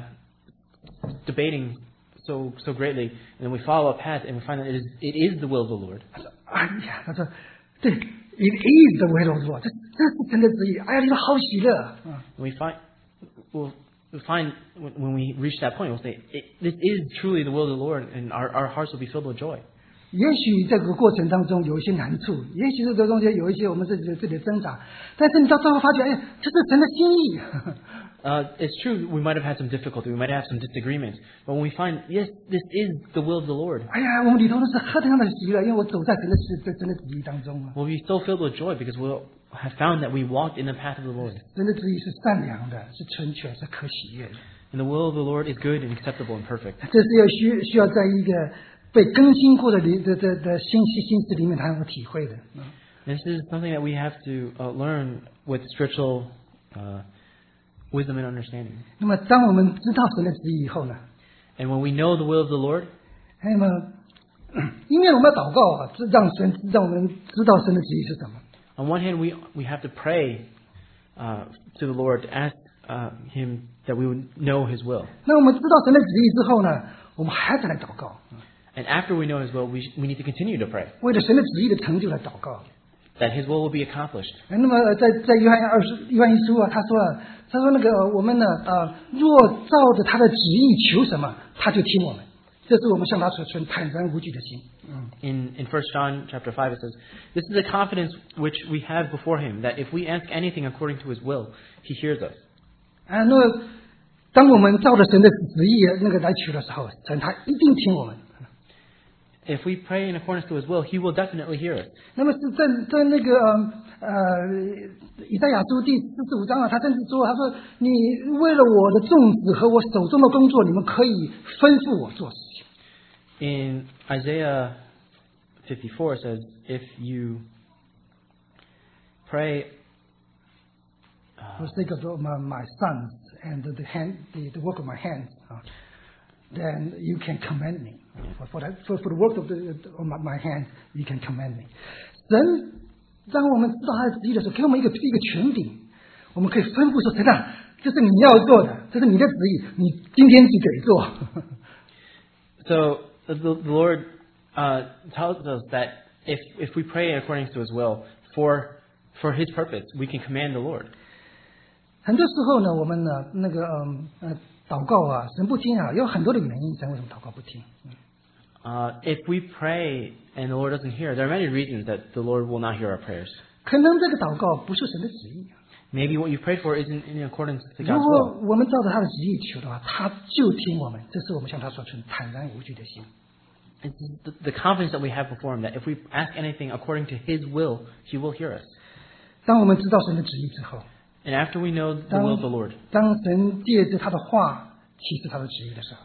B: debating so so greatly, and then we follow a path and we find that it is it is the will of the Lord.
A: 他说：“哎呀，他说对，it is the will of the Lord，这这是神的旨意。哎呀，里头好喜乐。嗯
B: And we find we'll, we'll find when when we reach that point, we'll say it, this is truly the will of the Lord, and our our hearts will be filled with joy.
A: 也许这个过程当中有一些难处，也许这个中间有一些我们自己的自己的挣扎，但是你到最后发觉，哎，这是神的心意。
B: Uh, it's true, we might have had some difficulty, we might have some disagreements, but when we find, yes, this is the will of the Lord,
A: 哎呀，我们里头都是何等样的喜乐，因为我走在神的旨神的旨意当中啊。
B: we'll be so filled with joy because we'll have found that we walked in the path of the Lord.
A: 神的旨意是善良的，是纯全，是可喜悦的。
B: And the will of the Lord is good and acceptable and perfect.
A: 这是要需需要在一个被更新过的里的的的心心思里面才能够体会的。
B: This is something that we have to uh, learn with spiritual uh, wisdom and understanding.
A: 那么，当我们知道神的旨意以后呢，
B: And when we know the will of the Lord,
A: 那么，因为我们要祷告啊，让神让我们知道神的旨意是什么。
B: on one hand, we we have to pray uh, to the Lord to ask uh, Him that we would know His will.
A: 那我们知道神的旨意之后呢，我们还是来祷告，
B: And after we know His will, we we need to continue to pray
A: 为了神的旨意的成就来祷告。
B: that His will will be accomplished.
A: 那么在在约翰二十约翰一书啊，他说啊，他说那个我们呢啊，若照着他的旨意求什么，他就听我们。这是我们向他所存坦然无惧的心。嗯，
B: In in First John chapter five, it says, "This is the confidence which we have before Him, that if we ask anything according to His will, He hears us."
A: 啊，那么当我们照着神的旨意那个来求的时候，神他一定听我们。
B: if we pray in accordance to His will, He will definitely hear us.
A: 那么是在在那个呃以赛亚书第四十五章啊，他甚至说，他说你为了我的种子和我手中的工作，你们可以吩咐我做事情。
B: In Isaiah fifty-four it says, if you pray
A: For the sake of my, my sons and the hand, the, the work of my hands, uh, then you can command me. For, for, that, for, for the work of, the, of my, my hand, you can command me. 神让我们知道他的旨意的时候，给我们一个一个权柄，我们可以吩咐说：“神啊，这是你要做的，这是你的旨意，你今天就得做。”
B: So the, the Lord uh, tells us that if if we pray according to His will for for His purpose, we can command the Lord.
A: 很多时候呢，我们呢那个嗯呃祷告啊，神不听啊，有很多的原因，神为什么祷告不听？
B: Uh, if we pray and the Lord doesn't hear, there are many reasons that the Lord will not hear our prayers.
A: 可能这个祷告不是神的旨意。
B: Maybe what you prayed for isn't in accordance to
A: 如
B: God's
A: 果
B: will.
A: 我们照着他的旨意求的话，他就听我们。这是我们向他所存坦然无惧的心。
B: It's the, the confidence that we have before Him that if we ask anything according to His will, He will hear us.
A: 当我们知道神的旨意之后，
B: And after we know the
A: 当
B: will of the Lord,
A: 当神借着他的话启示他的旨意的时候，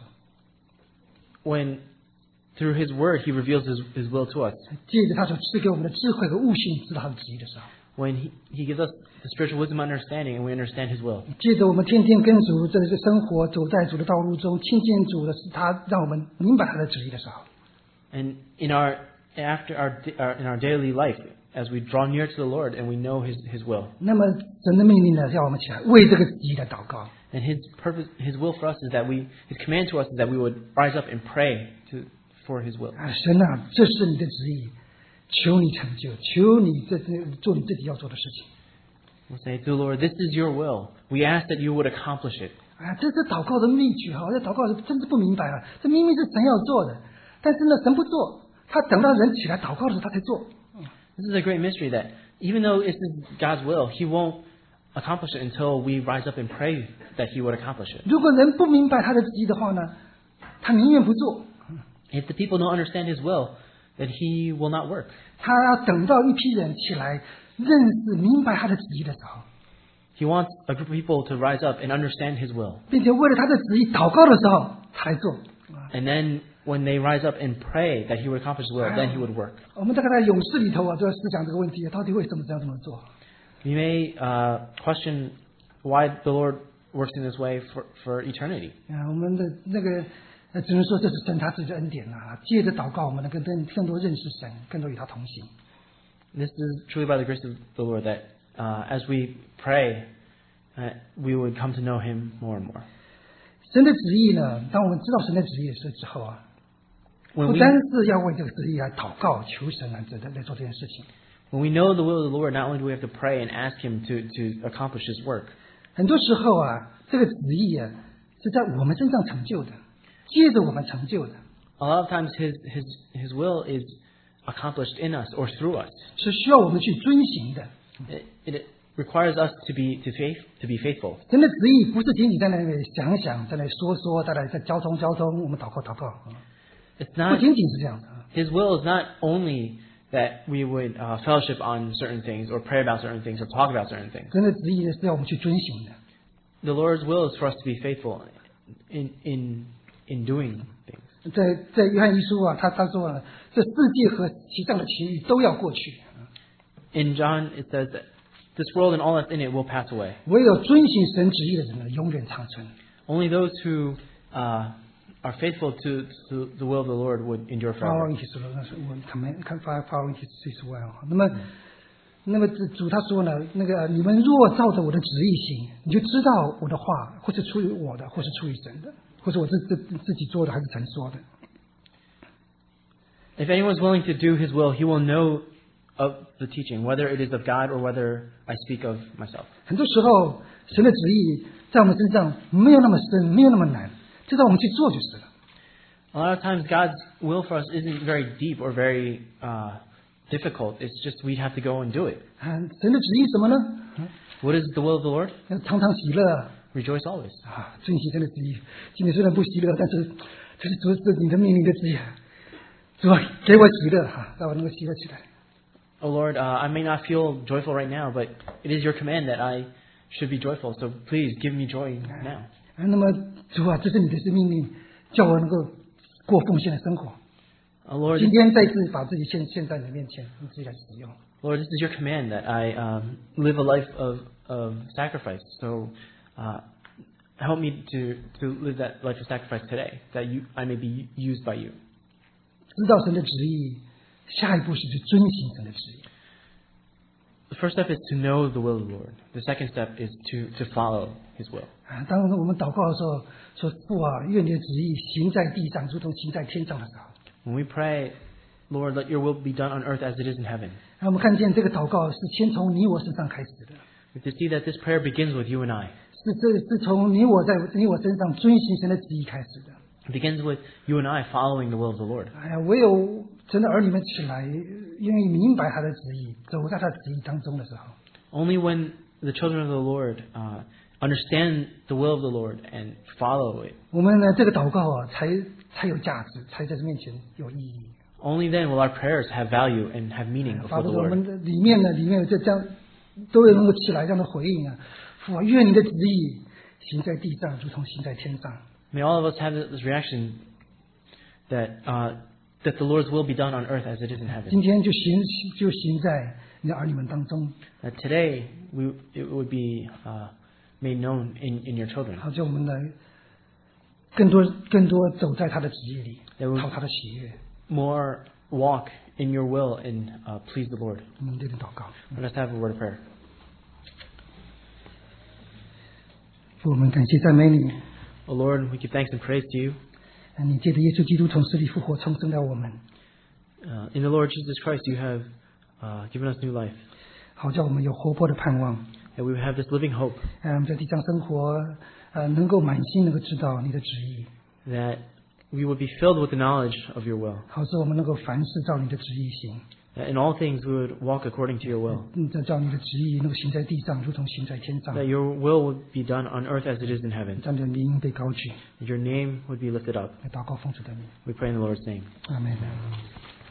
B: when through His word He reveals His, His will to us,
A: 借着他所赐给我们的智慧和悟性知道他的旨意的时候，
B: when He, he gives us the spiritual wisdom and understanding and we understand His will,
A: 借着我们天天跟主这个生活，走在主的道路中，亲近主的是他，让我们明白他的旨意的时候，
B: and in our after our, our in our daily life, as we draw near to the Lord and we know His His will,
A: 那么神的命令呢，要我们起来为这个旨意来祷告。
B: and His purpose, His will for us is that we His command to us is that we would rise up and pray to for His will.
A: 啊，神啊，这是你的旨意，求你成就，求你这这做你自己要做的事情。
B: We'll say to the Lord, "This is Your will. We ask that You would accomplish it."
A: 啊，这是祷告的秘诀哈！这祷告真是不明白啊！这明明是神要做的，但是呢，神不做，他等到人起来祷告的时候，他才做。
B: This is a great mystery that even though this is God's will, He won't accomplish it until we rise up and pray that He would accomplish it.
A: 如果人不明白他的旨意的话呢，他宁愿不做。
B: If the people don't understand His will, then He will not work.
A: 他要等到一批人起来认识、明白他的旨意的时候，
B: He wants a group of people to rise up and understand His will.
A: 并且为了他的旨意祷告的时候，他来做。
B: And then when they rise up and pray that He would accomplish His will, then He would work.
A: 我们大概在勇士里头啊，就要思想这个问题：到底为什么这样这么做？
B: We may uh, question why the Lord works in this way for, for eternity.
A: 啊，我们的那个呃，只能说这是神他自己的恩典啊！借着祷告，我们能更更更多认识神，更多与他同行。
B: This is truly by the grace of the Lord that uh, as we pray, uh, we would come to know Him more and more.
A: 神的旨意呢，当我们知道神的旨意的时候之后啊，
B: When
A: 不
B: we,
A: 单是要为这个旨意来祷告、求神来来来做这件事情。
B: when we know the will of the Lord, not only do we have to pray and ask Him to, to accomplish His work,
A: 很多时候啊，这个旨意啊是在我们身上成就的，接着我们成就的，
B: a lot of times His, His, His will is accomplished in us or through us.
A: 是需要我们去遵行的。
B: It, it requires us to be, to, faith, to be faithful.
A: 神的旨意不是仅仅在那里想想，在那里说说，在那里在交通交通，我们祷告祷告，啊
B: It's
A: 不
B: not,
A: 仅仅是这样的。
B: His will is not only that we would uh, fellowship on certain things or pray about certain things or talk about certain things.
A: 神的旨意是要我们去遵行的。
B: The Lord's will is for us to be faithful in, in, in doing things.
A: 在在约翰一书啊，他他说了，这世界和其上的情欲都要过去，
B: In John, it says that this world and all that's in it will pass away.
A: 唯有遵行神旨意的人呢，永远长存。
B: Only those who uh, are faithful to, to the will of the Lord would endure forever.
A: Following His will，那是我他们看 following His His will。那么，那么主他说呢，那个你们若照着我的旨意行，你就知道我的话或是出于我的，或是出于神的，或是我自自自己做的，还是神说的。
B: If anyone's willing to do His will, he will know of the teaching, whether it is of God or whether I speak of myself.
A: 很多时候，神的旨意在我们身上没有那么深，没有那么难，就让我们去做就是了。
B: A lot of times, God's will for us isn't very deep or very uh, difficult. It's just we have to go and do it.
A: 啊，神的旨意什么呢？
B: What is the will of the Lord?
A: 要常常喜乐
B: Rejoice always.
A: 啊，遵行神的旨意。今天虽然不喜乐，但是这是主是你的命令的旨意。 主啊，给我喜乐哈，让我能够喜乐起来。
B: Oh Lord, uh, I may not feel joyful right now, but it is your command that I should be joyful. So please give me joy now.
A: 啊，那么主啊，这是你的命令，叫我能够过奉献的生活。
B: Oh Lord,
A: 今天再次把自己献献在你面前，你自己来使用。
B: Lord, this is your command that I um, live a life of, of sacrifice. So uh, help me to, to live that life of sacrifice today, that you, I may be used by you.
A: 知道神的旨意，下一步是去遵行神的旨意。
B: The first step is to know the will of the Lord. The second step is to, to follow His will.
A: 啊，当我们祷告的时候，说父啊，愿你的旨意行在地上，如同行在天上的时候，
B: When we pray, Lord, let your will be done on earth as it is in heaven.
A: 让我们看见这个祷告是先从你我身上开始的，
B: We have to see that this prayer begins with you and I.
A: 是这是从你我在你我身上遵行神的旨意开始的。
B: It begins with you and I following the will of the Lord.
A: 哎呀，唯有神的儿女们起来，愿意明白他的旨意，走在他的旨意当中的时候，
B: Only when the children of the Lord uh, understand the will of the Lord and follow it,
A: 我们呢这个祷告啊，才才有价值，才在这面前有意义。
B: only then will our prayers have value and have meaning
A: 法
B: before
A: 不
B: the
A: 我
B: Lord.
A: 们的里面呢，里面有这这样，都有能够起来这样的回应啊！父啊，愿你的旨意行在地上，如同行在天上。
B: May all of us have this reaction that uh, that the Lord's will be done on earth as it is in
A: 今
B: heaven.
A: 天就行就行在你的儿女们当中，
B: That today we, it would be uh, made known in, in your children.
A: 好叫我们呢更多更多走在他的旨意里，
B: That we
A: 讨他的喜悦。
B: more walk in your will and uh, please the Lord.
A: 我们这边祷告，
B: Let us have a word of prayer.
A: 父，我们感谢赞美你，
B: Oh Lord, we give thanks and praise to you.
A: 啊你借着耶稣基督从死里复活，重生了我们，
B: Uh, in the Lord Jesus Christ, you have uh, given us new life.
A: 好叫我们有活泼的盼望。
B: That we have this living hope
A: 啊，我们在地上生活，呃，能够满心能够知道你的旨意，
B: that we would be filled with the knowledge of your will.
A: 好使我们能够凡事照你的旨意行。
B: That in all things we would walk according to your will.
A: 嗯，这照你的旨意能够行在地上，如同行在天上。
B: That your will would be done on earth as it is in heaven.
A: 让你的名被高举，
B: That your name would be lifted up.
A: 来祷告奉主的名，
B: We pray in the Lord's name.
A: 阿门。